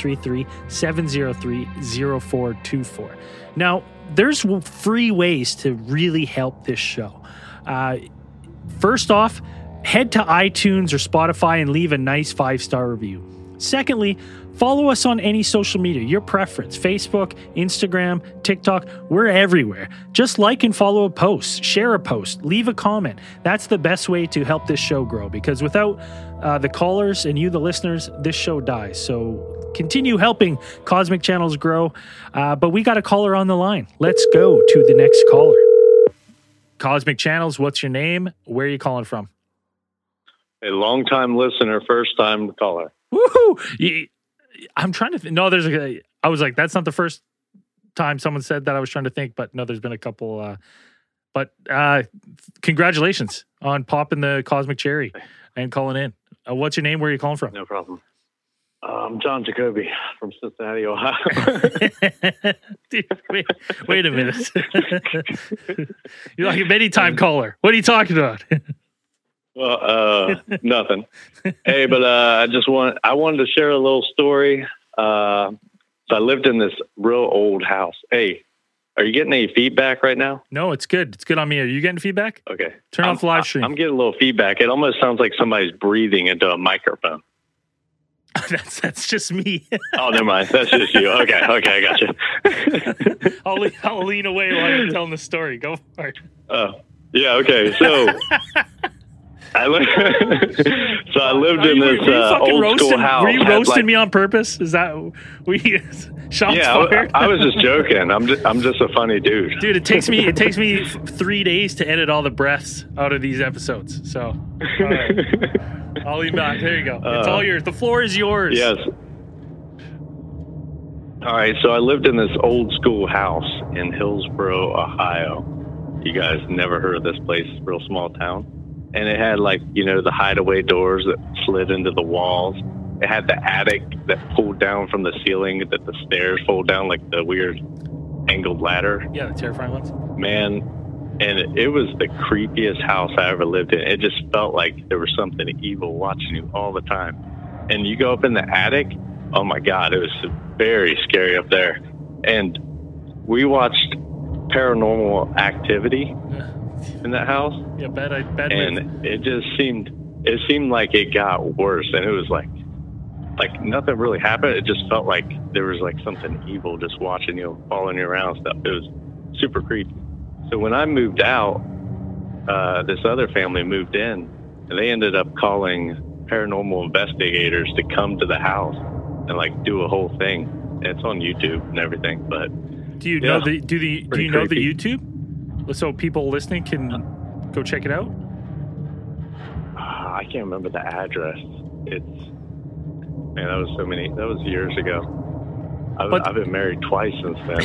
S2: 1-833-703-0424. Now, there's free ways to really help this show. First off, head to iTunes or Spotify and leave a nice 5-star review. Secondly, follow us on any social media, your preference, Facebook, Instagram, TikTok, we're everywhere. Just like and follow a post, share a post, leave a comment. That's the best way to help this show grow, because without the callers and you, the listeners, this show dies. So continue helping Cosmic Channels grow. But we got a caller on the line. Let's go to the next caller. Cosmic Channels, what's your name? Where are you calling from?
S6: A long-time listener, first-time caller.
S2: Woohoo! I'm trying to think. No, I was like, that's not the first time someone said that. I was trying to think, but no, there's been a couple. But congratulations on popping the Cosmic Cherry and calling in. What's your name? Where are you calling from?
S6: No problem. I'm John Jacoby from Cincinnati, Ohio.
S2: Dude, wait a minute. You're like a many-time caller. What are you talking about?
S6: Well, nothing. Hey, but I wanted to share a little story. So I lived in this real old house. Hey, are you getting any feedback right now?
S2: No, it's good. It's good on me. Are you getting feedback?
S6: Okay.
S2: Turn off the live stream.
S6: I'm getting a little feedback. It almost sounds like somebody's breathing into a microphone.
S2: That's just me.
S6: Oh, never mind. That's just you. Okay, I got you.
S2: I'll lean away while you're telling the story. Go for it.
S6: Yeah, okay. So I lived in this old school house.
S2: Were you roasting me on purpose? Is that shots fired?
S6: I was just joking. I'm just a funny dude.
S2: Dude, it takes me 3 days to edit all the breaths out of these episodes. So all right. I'll leave back. There you go. It's all yours. The floor is yours.
S6: Yes. All right. So I lived in this old school house in Hillsboro, Ohio. You guys never heard of this place? It's a real small town. And it had the hideaway doors that slid into the walls. It had the attic that pulled down from the ceiling, that the stairs fold down like the weird angled ladder.
S2: Yeah, the terrifying ones.
S6: Man, and it was the creepiest house I ever lived in. It just felt like there was something evil watching you all the time. And you go up in the attic, oh my God, it was very scary up there. And we watched paranormal activity in that house.
S2: Yeah, bad.
S6: And it just seemed like it got worse, and it was like nothing really happened. It just felt like there was like something evil just watching you, following you around and stuff. It was super creepy. So when I moved out, this other family moved in, and they ended up calling paranormal investigators to come to the house and like do a whole thing. And it's on YouTube and everything. But
S2: do you know the YouTube? So people listening can go check it out?
S6: I can't remember the address. That was years ago. I've been married twice since then.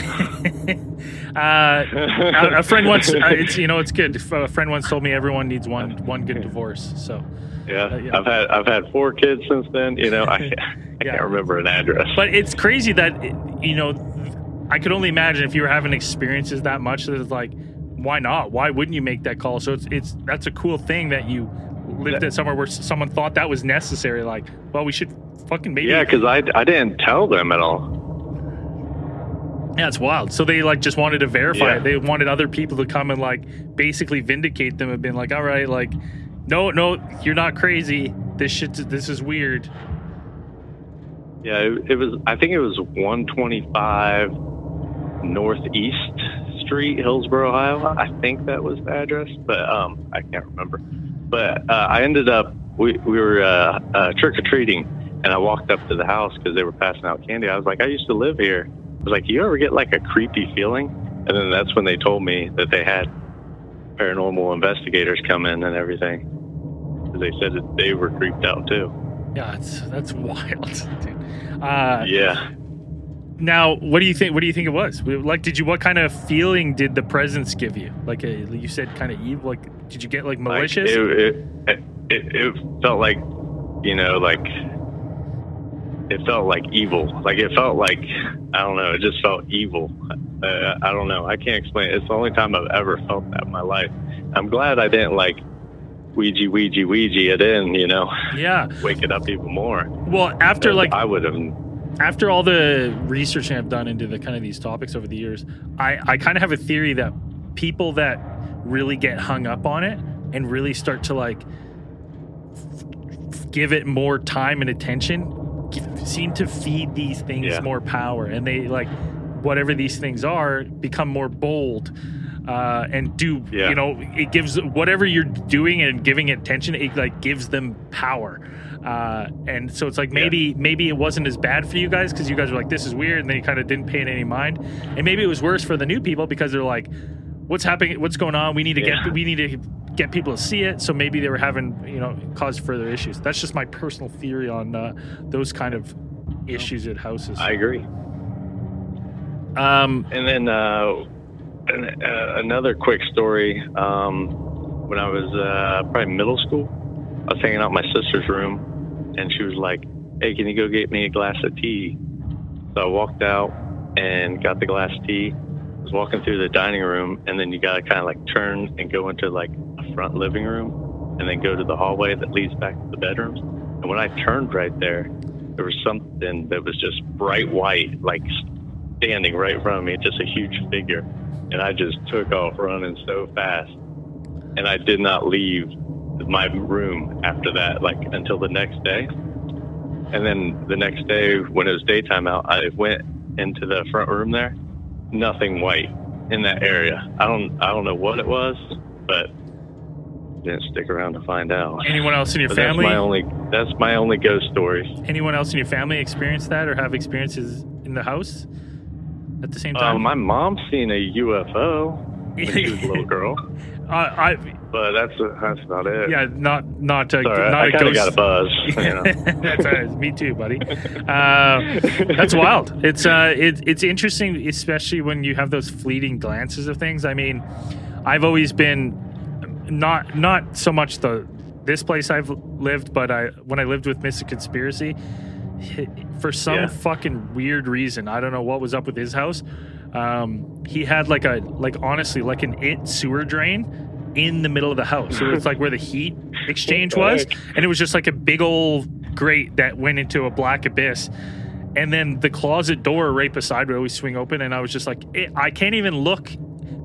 S2: A friend once, it's good. A friend once told me everyone needs one good divorce. So
S6: I've had 4 kids since then. I can't remember an address.
S2: But it's crazy that I could only imagine if you were having experiences that much that it's like, why not? Why wouldn't you make that call? So that's a cool thing that you lived at somewhere where someone thought that was necessary. Like, well, we should fucking maybe.
S6: Yeah, because I didn't tell them at all.
S2: Yeah, it's wild. So they like just wanted to verify it. They wanted other people to come and like basically vindicate them and been like, all right, like, no, you're not crazy. This is weird.
S6: Yeah, it was. I think it was 125 Northeast Street, Hillsboro, Ohio. I think that was the address, but I can't remember. But I ended up we were trick or treating, and I walked up to the house because they were passing out candy. I was like, I used to live here. I was like, you ever get like a creepy feeling? And then that's when they told me that they had paranormal investigators come in and everything. They said that they were creeped out too.
S2: Yeah, that's wild, dude.
S6: Yeah.
S2: Now, what do you think? What do you think it was? Like, what kind of feeling did the presence give you? Like, you said, kind of evil. Like, did you get like malicious?
S6: It felt like, it felt like evil. Like it felt like, I don't know. It just felt evil. I don't know. I can't explain it. It's the only time I've ever felt that in my life. I'm glad I didn't like Ouija it in,
S2: Yeah.
S6: Wake it up even more.
S2: Well, after like
S6: I would have.
S2: After all the research I've done into the kind of these topics over the years, I kind of have a theory that people that really get hung up on it and really start to like give it more time and attention seem to feed these things more power, and they like whatever these things are become more bold and do it gives whatever you're doing and giving it attention, it like gives them power. And so it's like maybe it wasn't as bad for you guys because you guys were like, this is weird, and then you kind of didn't pay it any mind. And maybe it was worse for the new people because they're like, what's happening? What's going on? We need to get people to see it. So maybe they were having caused further issues. That's just my personal theory on those kind of issues at houses.
S6: I agree. And then another quick story. When I was probably middle school, I was hanging out in my sister's room, and she was like, hey, can you go get me a glass of tea? So I walked out and got the glass of tea. I was walking through the dining room, and then you got to kind of like turn and go into like a front living room and then go to the hallway that leads back to the bedrooms. And when I turned right there was something that was just bright white, like standing right in front of me, just a huge figure. And I just took off running so fast. And I did not leave my room after that, like until the next day. And then the next day when it was daytime out, I went into the front room there. Nothing white in that area. I don't know what it was, but didn't stick around to find out.
S2: Anyone else in your family?
S6: That's my only ghost story.
S2: Anyone else in your family experience that or have experiences in the house at the same time?
S6: My mom's seen a UFO when she was a little girl. But that's about it.
S2: Yeah, not
S6: Sorry,
S2: not
S6: I
S2: a
S6: kind of
S2: ghost.
S6: got a buzz.
S2: That's me too, buddy. That's wild. It's interesting, especially when you have those fleeting glances of things. I mean, I've always been not so much this place I've lived, but when I lived with Mr. Conspiracy, for some fucking weird reason, I don't know what was up with his house. He had honestly an sewer drain in the middle of the house. So it's like where the heat exchange was, and it was just like a big old grate that went into a black abyss. And then the closet door right beside would always swing open, and I was just like, I can't even look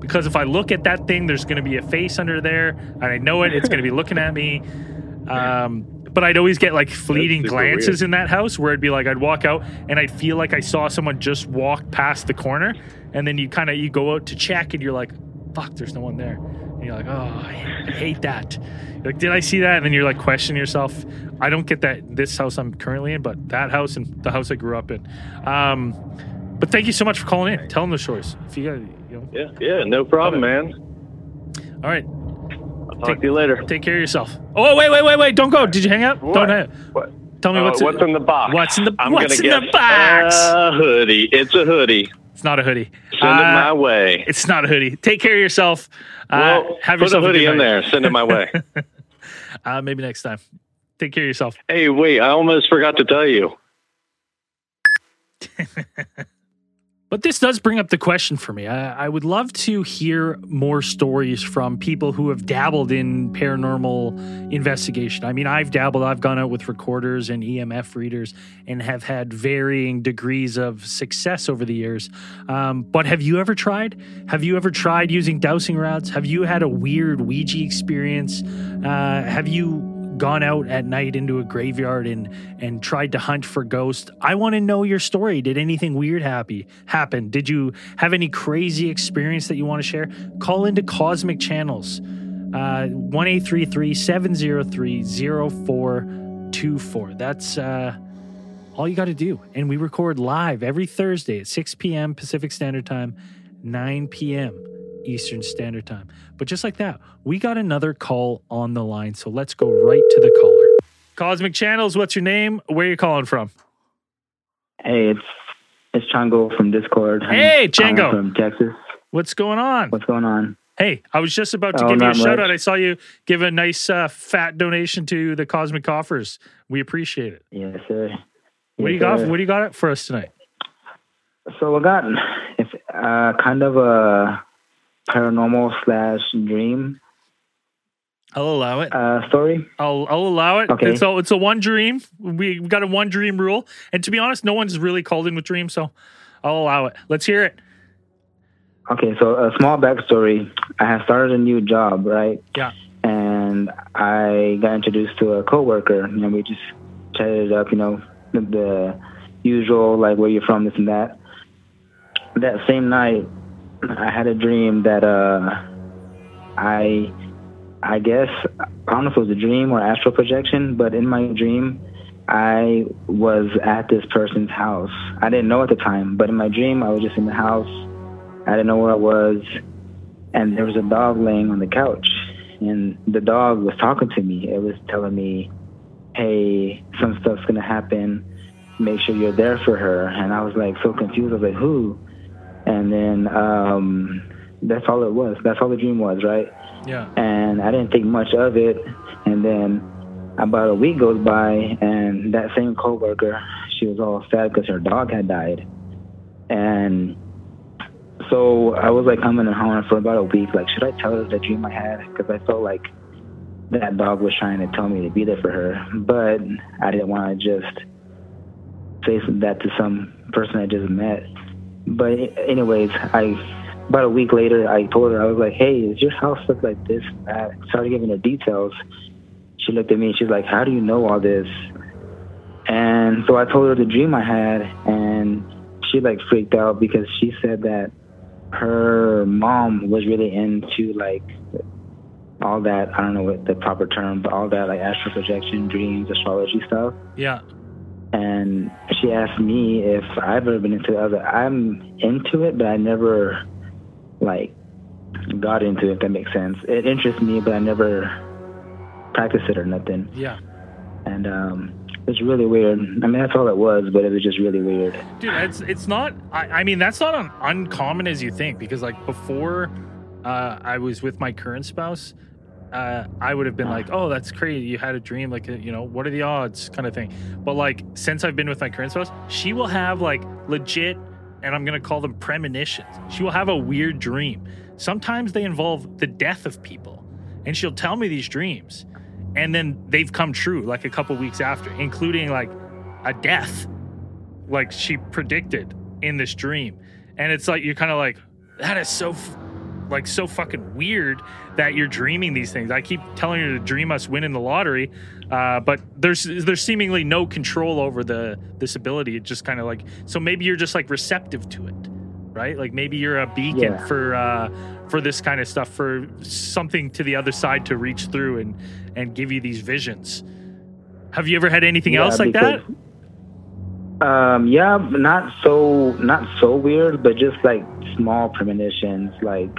S2: because if I look at that thing, there's going to be a face under there, and I know it's going to be looking at me. But I'd always get like fleeting glances in that house where it'd be like I'd walk out and I'd feel like I saw someone just walk past the corner, and then you go out to check and you're like, fuck, there's no one there. And you're like, oh, I hate that. You're like, did I see that? And then you're like questioning yourself. I don't get that in this house I'm currently in, but that house and the house I grew up in. But thank you so much for calling in. Tell them the stories. If you got,
S6: Yeah, no problem, man.
S2: All right.
S6: Talk to you later.
S2: Take care of yourself. Oh, wait. Don't go. Did you hang up?
S6: What?
S2: Don't hang up.
S6: What?
S2: Tell me
S6: what's in the box.
S2: What's in the
S6: I'm
S2: what's
S6: gonna
S2: in
S6: get
S2: the box?
S6: A hoodie. It's a hoodie.
S2: It's not a hoodie.
S6: Send it my way.
S2: It's not a hoodie. Take care of yourself.
S6: Well,
S2: have
S6: put
S2: yourself
S6: a hoodie
S2: good
S6: in
S2: night.
S6: there. Send it my way.
S2: Maybe next time. Take care of yourself.
S6: Hey, wait. I almost forgot to tell you.
S2: But this does bring up the question for me. I would love to hear more stories from people who have dabbled in paranormal investigation. I mean, I've dabbled. I've gone out with recorders and EMF readers and have had varying degrees of success over the years. But have you ever tried? Have you ever tried using dowsing rods? Have you had a weird Ouija experience? Have you gone out at night into a graveyard and tried to hunt for ghosts? I want to know your story. Did anything weird happen? Did you have any crazy experience that you want to share? Call into Cosmic Channels, 1-833-703-0424. That's all you got to do. And we record live every Thursday at 6 p.m. Pacific Standard Time, 9 p.m. Eastern Standard Time. But just like that, we got another call on the line. So let's go right to the caller. Cosmic Channels, what's your name? Where are you calling from?
S7: Hey, it's Chango from Discord.
S2: Hey, Chango.
S7: I'm from Texas.
S2: What's going on?
S7: What's going on?
S2: Hey, I was just about to give you a shout out. I saw you give a nice fat donation to the Cosmic Coffers. We appreciate it.
S7: Yes, sir.
S2: What do you got? What do you got for us tonight?
S7: So I got kind of a paranormal/dream.
S2: I'll allow it.
S7: Story.
S2: I'll allow it.
S7: Okay.
S2: It's a one dream. We got a one dream rule, and to be honest, no one's really called in with dreams, so I'll allow it. Let's hear it.
S7: Okay, so a small backstory. I had started a new job, right?
S2: Yeah.
S7: And I got introduced to a coworker, and we just chatted it up, the usual, like where you're from, this and that. That same night, I had a dream that I guess, I don't know if it was a dream or astral projection, but in my dream, I was at this person's house. I didn't know at the time, but in my dream, I was just in the house. I didn't know where I was, and there was a dog laying on the couch, and the dog was talking to me. It was telling me, hey, some stuff's going to happen. Make sure you're there for her. And I was like so confused. I was like, who? And then that's all it was. That's all the dream was, right?
S2: Yeah.
S7: And I didn't think much of it. And then about a week goes by, and that same coworker, she was all sad because her dog had died. And so I was like humming and hawing for about a week. Like, should I tell her the dream I had? Because I felt like that dog was trying to tell me to be there for her. But I didn't want to just say that to some person I just met. But anyways, about a week later, I told her, I was like, hey, does your house look like this? I started giving her details. She looked at me and she's like, how do you know all this? And so I told her the dream I had, and she like freaked out because she said that her mom was really into like all that, I don't know what the proper term, but all that like astral projection, dreams, astrology stuff.
S2: Yeah.
S7: And she asked me if I've ever been into it. I'm into it, but I never like got into it, if that makes sense. It interests me, but I never practiced it or nothing.
S2: Yeah.
S7: And it's really weird. I mean, that's all it was, but it was just really weird.
S2: Dude, it's not, I mean, that's not uncommon as you think, because like before I was with my current spouse, I would have been like, oh, that's crazy. You had a dream, like, what are the odds kind of thing. But like, since I've been with my current spouse, she will have like legit, and I'm going to call them premonitions. She will have a weird dream. Sometimes they involve the death of people, and she'll tell me these dreams, and then they've come true like a couple weeks after, including like a death, like she predicted in this dream. And it's like, you're kind of like, that is so like so fucking weird that you're dreaming these things. I keep telling you to dream us winning the lottery, but there's seemingly no control over this ability. It just kind of like, so maybe you're just like receptive to it, right? Like maybe you're a beacon for this kind of stuff, for something to the other side to reach through and give you these visions. Have you ever had anything else like that?
S7: Yeah, not so weird, but just like small premonitions, like,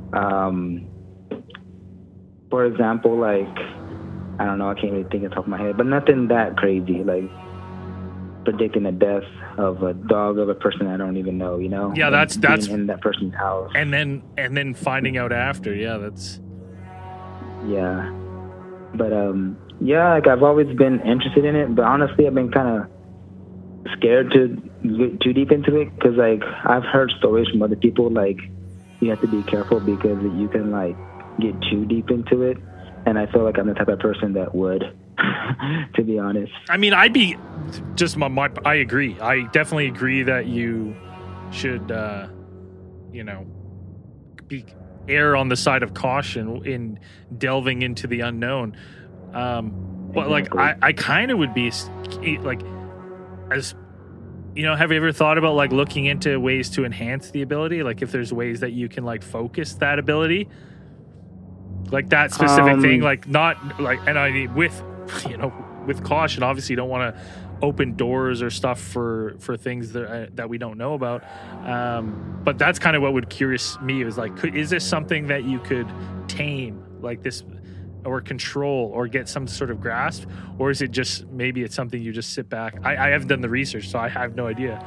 S7: for example, like, I don't know, I can't really think off the top of my head, but nothing that crazy, like predicting the death of a dog of a person I don't even know, you know?
S2: Yeah, that's
S7: in that person's house.
S2: And then finding out after, yeah, that's...
S7: Yeah. But, yeah, like I've always been interested in it, but honestly, I've been kind of scared to get too deep into it, because like I've heard stories from other people, like you have to be careful because you can like get too deep into it, and I feel like I'm the type of person that would, to be honest.
S2: I mean, I'd be just I agree. I definitely agree that you should, err on the side of caution in delving into the unknown. But like, I kind of would be like, as you know, have you ever thought about like looking into ways to enhance the ability? Like if there's ways that you can like focus that ability, like that specific thing, like not like, and I mean with caution, obviously you don't want to open doors or stuff for things that we don't know about. But that's kind of what would curious me, is like, is this something that you could tame like this, or control, or get some sort of grasp, or is it just, maybe it's something you just sit back? I haven't done the research, so I have no idea.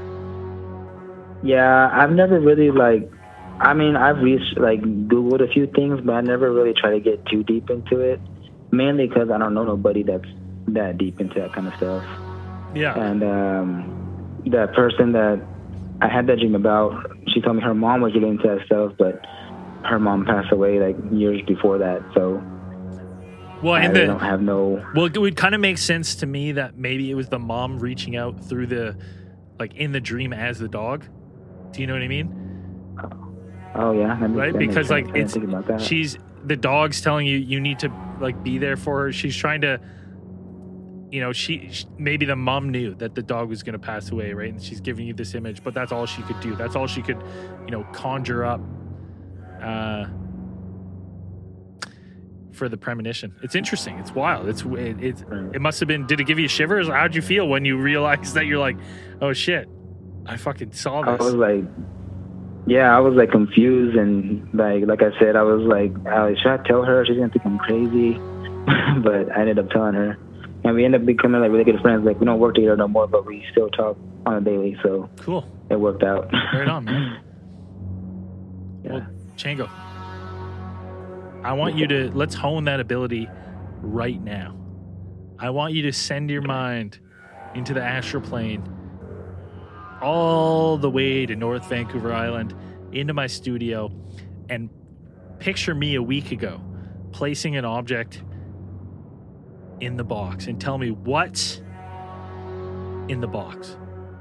S7: Yeah, I've never really I've Googled a few things, but I never really try to get too deep into it, mainly because I don't know nobody that's that deep into that kind of stuff.
S2: Yeah.
S7: And that person that I had that dream about, she told me her mom was really into that stuff, but her mom passed away like years before that, so...
S2: Well,
S7: I don't have no...
S2: Well, it would kind of make sense to me that maybe it was the mom reaching out through the, like, in the dream as the dog. Do you know what I mean?
S7: Oh yeah,
S2: right. Because like it's the dog's telling you need to like be there for her. She's trying to, she maybe the mom knew that the dog was going to pass away, right? And she's giving you this image, but that's all she could do. That's all she could, conjure up. For the premonition. It's interesting. It's wild. It must have been, did it give you shivers? How'd you feel when you realized that you're like, oh shit, I fucking saw this?
S7: I was like confused, and like I said, I was like, should I tell her? She's gonna think I'm crazy. But I ended up telling her, and we ended up becoming like really good friends. Like we don't work together no more, but we still talk on a daily, so
S2: cool.
S7: It worked out.
S2: Right on, man. Yeah. Well, Chango, I want you to, let's hone that ability right now. I want you to send your mind into the astral plane all the way to North Vancouver Island, into my studio, and picture me a week ago placing an object in the box, and tell me what's in the box.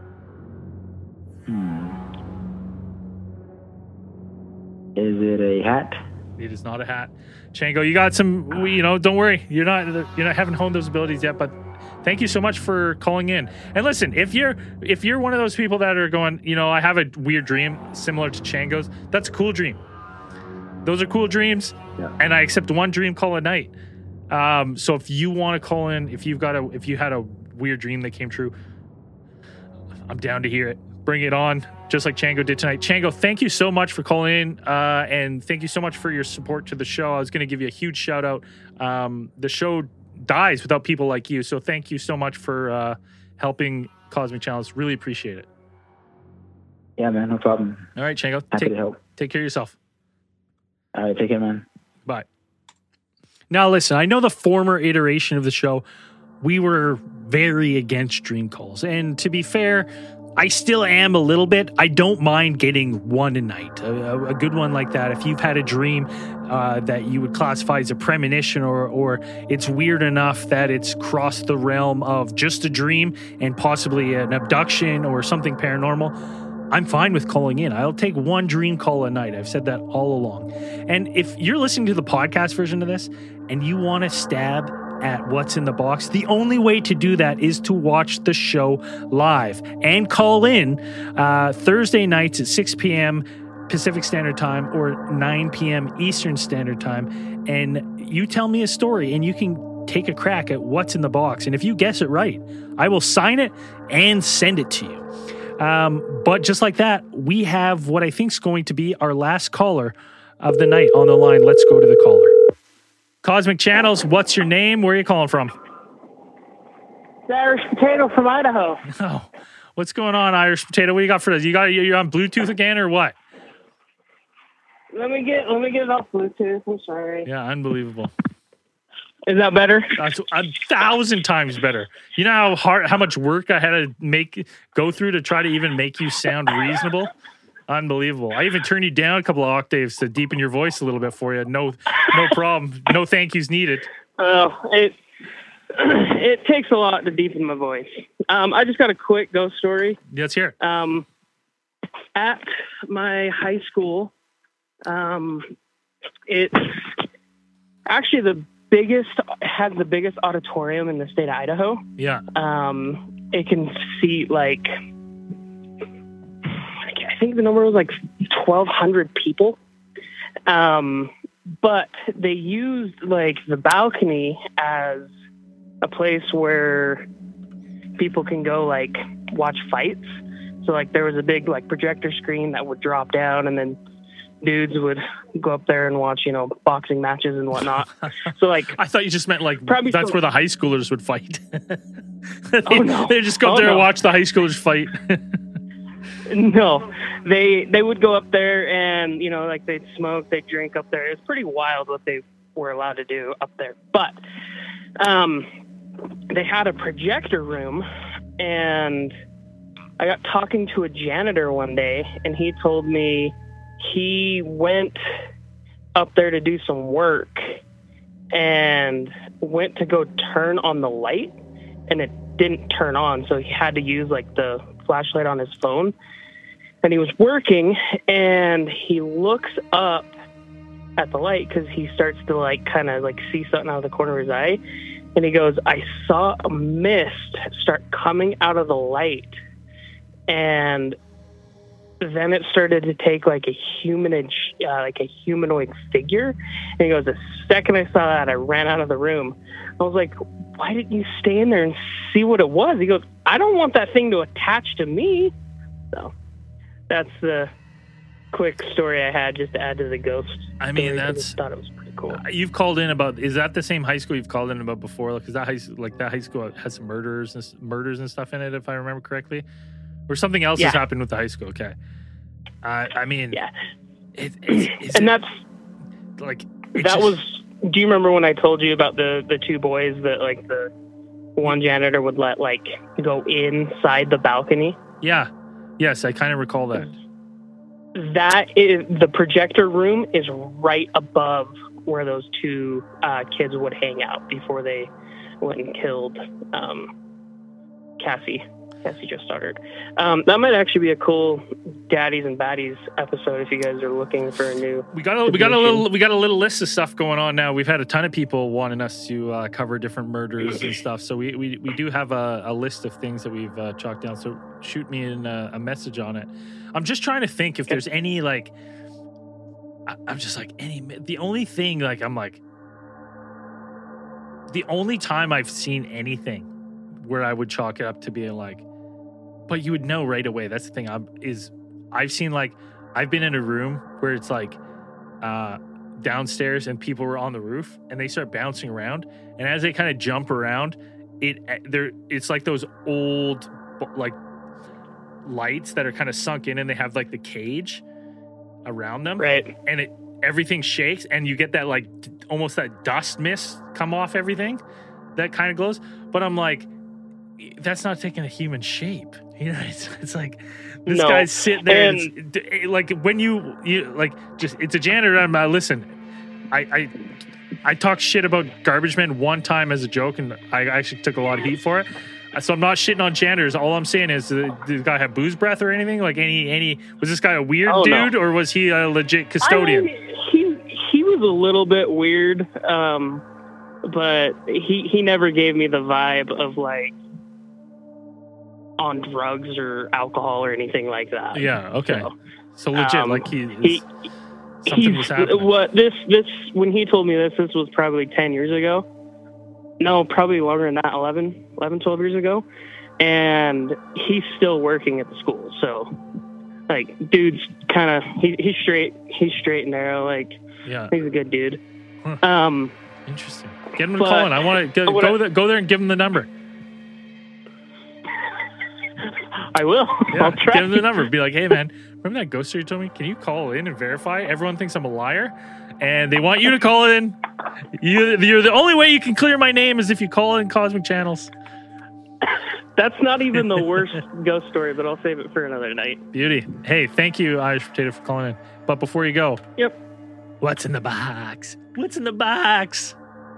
S7: Is it a hat?
S2: It is not a hat. Chango, you got some, don't worry. You're not haven't honed those abilities yet, but thank you so much for calling in. And listen, if you're one of those people that are going, I have a weird dream similar to Chango's, that's a cool dream. Those are cool dreams. Yeah. And I accept one dream call a night. So if you want to call in, if you had a weird dream that came true, I'm down to hear it. Bring it on, just like Chango did tonight. Chango, thank you so much for calling in, and thank you so much for your support to the show. I was going to give you a huge shout out. The show dies without people like you, so thank you so much for helping Cosmic Channels. Really appreciate it.
S7: Yeah, man, no problem.
S2: All right, Chango.
S7: Happy to help.
S2: Take care of yourself.
S7: All right, take care, man.
S2: Bye. Now, listen, I know the former iteration of the show, we were very against dream calls, and to be fair, I still am a little bit. I don't mind getting one a night, a good one like that. If you've had a dream that you would classify as a premonition, or it's weird enough that it's crossed the realm of just a dream and possibly an abduction or something paranormal, I'm fine with calling in. I'll take one dream call a night. I've said that all along. And if you're listening to the podcast version of this and you want to stab at what's in the box, the only way to do that is to watch the show live and call in Thursday nights at 6 p.m. Pacific Standard Time or 9 p.m. Eastern Standard Time. And you tell me a story and you can take a crack at what's in the box. And if you guess it right, I will sign it and send it to you. But just like that, we have what I think is going to be our last caller of the night on the line. Let's go to the caller. Cosmic Channels, what's your name? Where are you calling from?
S8: The Irish Potato from Idaho.
S2: Oh, what's going on, Irish Potato? What do you got for us? You're on Bluetooth again or what?
S8: Let me get it off Bluetooth. I'm sorry.
S2: Yeah, unbelievable.
S8: Is that better?
S2: That's 1,000 times better. You know how much work I had to go through to try to even make you sound reasonable? Unbelievable. I even turned you down a couple of octaves to deepen your voice a little bit for you. No problem. No thank yous needed.
S8: Oh, it takes a lot to deepen my voice. I just got a quick ghost story.
S2: Let's hear
S8: it. At my high school, it's actually has the biggest auditorium in the state of Idaho.
S2: Yeah.
S8: It can seat I think the number was 1,200 people. But they used the balcony as a place where people can go watch fights. So there was a big projector screen that would drop down, and then dudes would go up there and watch, boxing matches and whatnot. So
S2: I thought you just meant that's where the high schoolers would fight.
S8: No.
S2: They just go up there and watch the high schoolers fight.
S8: No, they would go up there and, they'd smoke, they'd drink up there. It's pretty wild what they were allowed to do up there. But they had a projector room, and I got talking to a janitor one day, and he told me he went up there to do some work and went to go turn on the light, and it didn't turn on. So he had to use the flashlight on his phone. And he was working, and he looks up at the light because he starts to kind of see something out of the corner of his eye. And he goes, I saw a mist start coming out of the light. And then it started to take a humanoid figure. And he goes, the second I saw that, I ran out of the room. I was like, why didn't you stay in there and see what it was? He goes, I don't want that thing to attach to me. So that's the quick story I had just to add to the ghost.
S2: I mean,
S8: I just thought it was pretty cool.
S2: You've called in about, is that the same high school you've called in about before? Because that high school has some murders and stuff in it, if I remember correctly. Or something else has happened with the high school. Okay. I mean,
S8: yeah.
S2: Do
S8: you remember when I told you about the two boys that the one janitor would let go inside the balcony?
S2: Yeah. Yes, I kind of recall that.
S8: That is, the projector room is right above where those two kids would hang out before they went and killed Cassie just started. That might actually be a cool Daddies and Baddies episode if you guys are looking for a new.
S2: We got a little list of stuff going on now. We've had a ton of people wanting us to cover different murders and stuff. So we do have a list of things that we've chalked down. So shoot me in a message on it. I'm just trying to think if there's any I'm just the only thing the only time I've seen anything where I would chalk it up to being but you would know right away. That's the thing. I've seen I've been in a room where it's downstairs and people were on the roof and they start bouncing around, and as they kind of jump around, it's like those old lights that are kind of sunk in, and they have the cage around them,
S8: right?
S2: And everything shakes, and you get that almost that dust mist come off everything that kind of glows. But I'm that's not taking a human shape. It's this guy's sitting there. And when you it's a janitor. Listen, I talked shit about Garbage Men one time as a joke, and I actually took a lot of heat for it. So I'm not shitting on janitors. All I'm saying is, did this guy have booze breath or anything? Like any was this guy a weird dude, or was he a legit custodian?
S8: He was a little bit weird, but he never gave me the vibe of like on drugs or alcohol or anything like that.
S2: Yeah. Okay. So legit, like something was happening.
S8: When he told me this was probably 10 years ago. No, probably longer than that, 11, 12 years ago. And he's still working at the school. So, like, dude's kind of, he's straight and narrow. Like,
S2: yeah,
S8: he's a good dude.
S2: Huh. Interesting. Get him to call in. I want to go there and give him the number.
S8: I will.
S2: Yeah,
S8: I'll try.
S2: Give him the number. Be like, hey, man, remember that ghost story you told me? Can you call in and verify? Everyone thinks I'm a liar, and they want you to call in. You're the only way you can clear my name is if you call in Cosmic Channels.
S8: That's not even the worst ghost story, but I'll save it for another night.
S2: Beauty. Hey, thank you, Irish Potato, for calling in. But before you go,
S8: yep.
S2: What's in the box? What's in the box?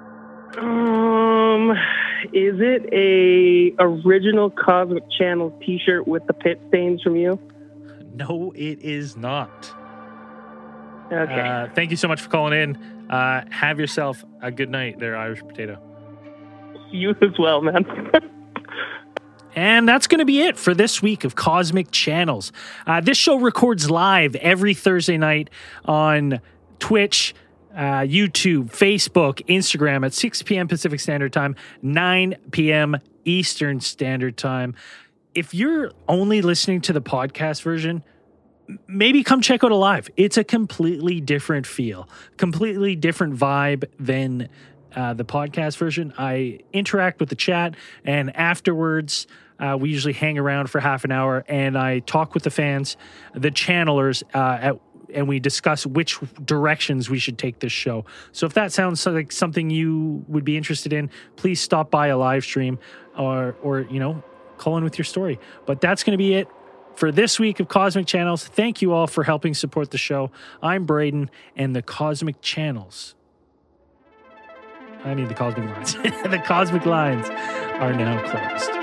S8: Is it a original Cosmic Channel T-shirt with the pit stains from you?
S2: No, it is not.
S8: Okay.
S2: Thank you so much for calling in. Have yourself a good night there, Irish Potato.
S8: You as well, man.
S2: And that's going to be it for this week of Cosmic Channels. This show records live every Thursday night on Twitch, YouTube, Facebook, Instagram at 6 p.m. Pacific Standard Time, 9 p.m. Eastern Standard Time. If you're only listening to the podcast version, maybe come check out a live. It's a completely different feel, completely different vibe than the podcast version. I interact with the chat, and afterwards, we usually hang around for half an hour, and I talk with the fans, the channelers, and we discuss which directions we should take this show. So if that sounds like something you would be interested in, please stop by a live stream or call in with your story. But that's going to be it for this week of Cosmic Channels. Thank you all for helping support the show. I'm Braden, and the Cosmic Channels. I need the Cosmic Lines. The Cosmic Lines are now closed.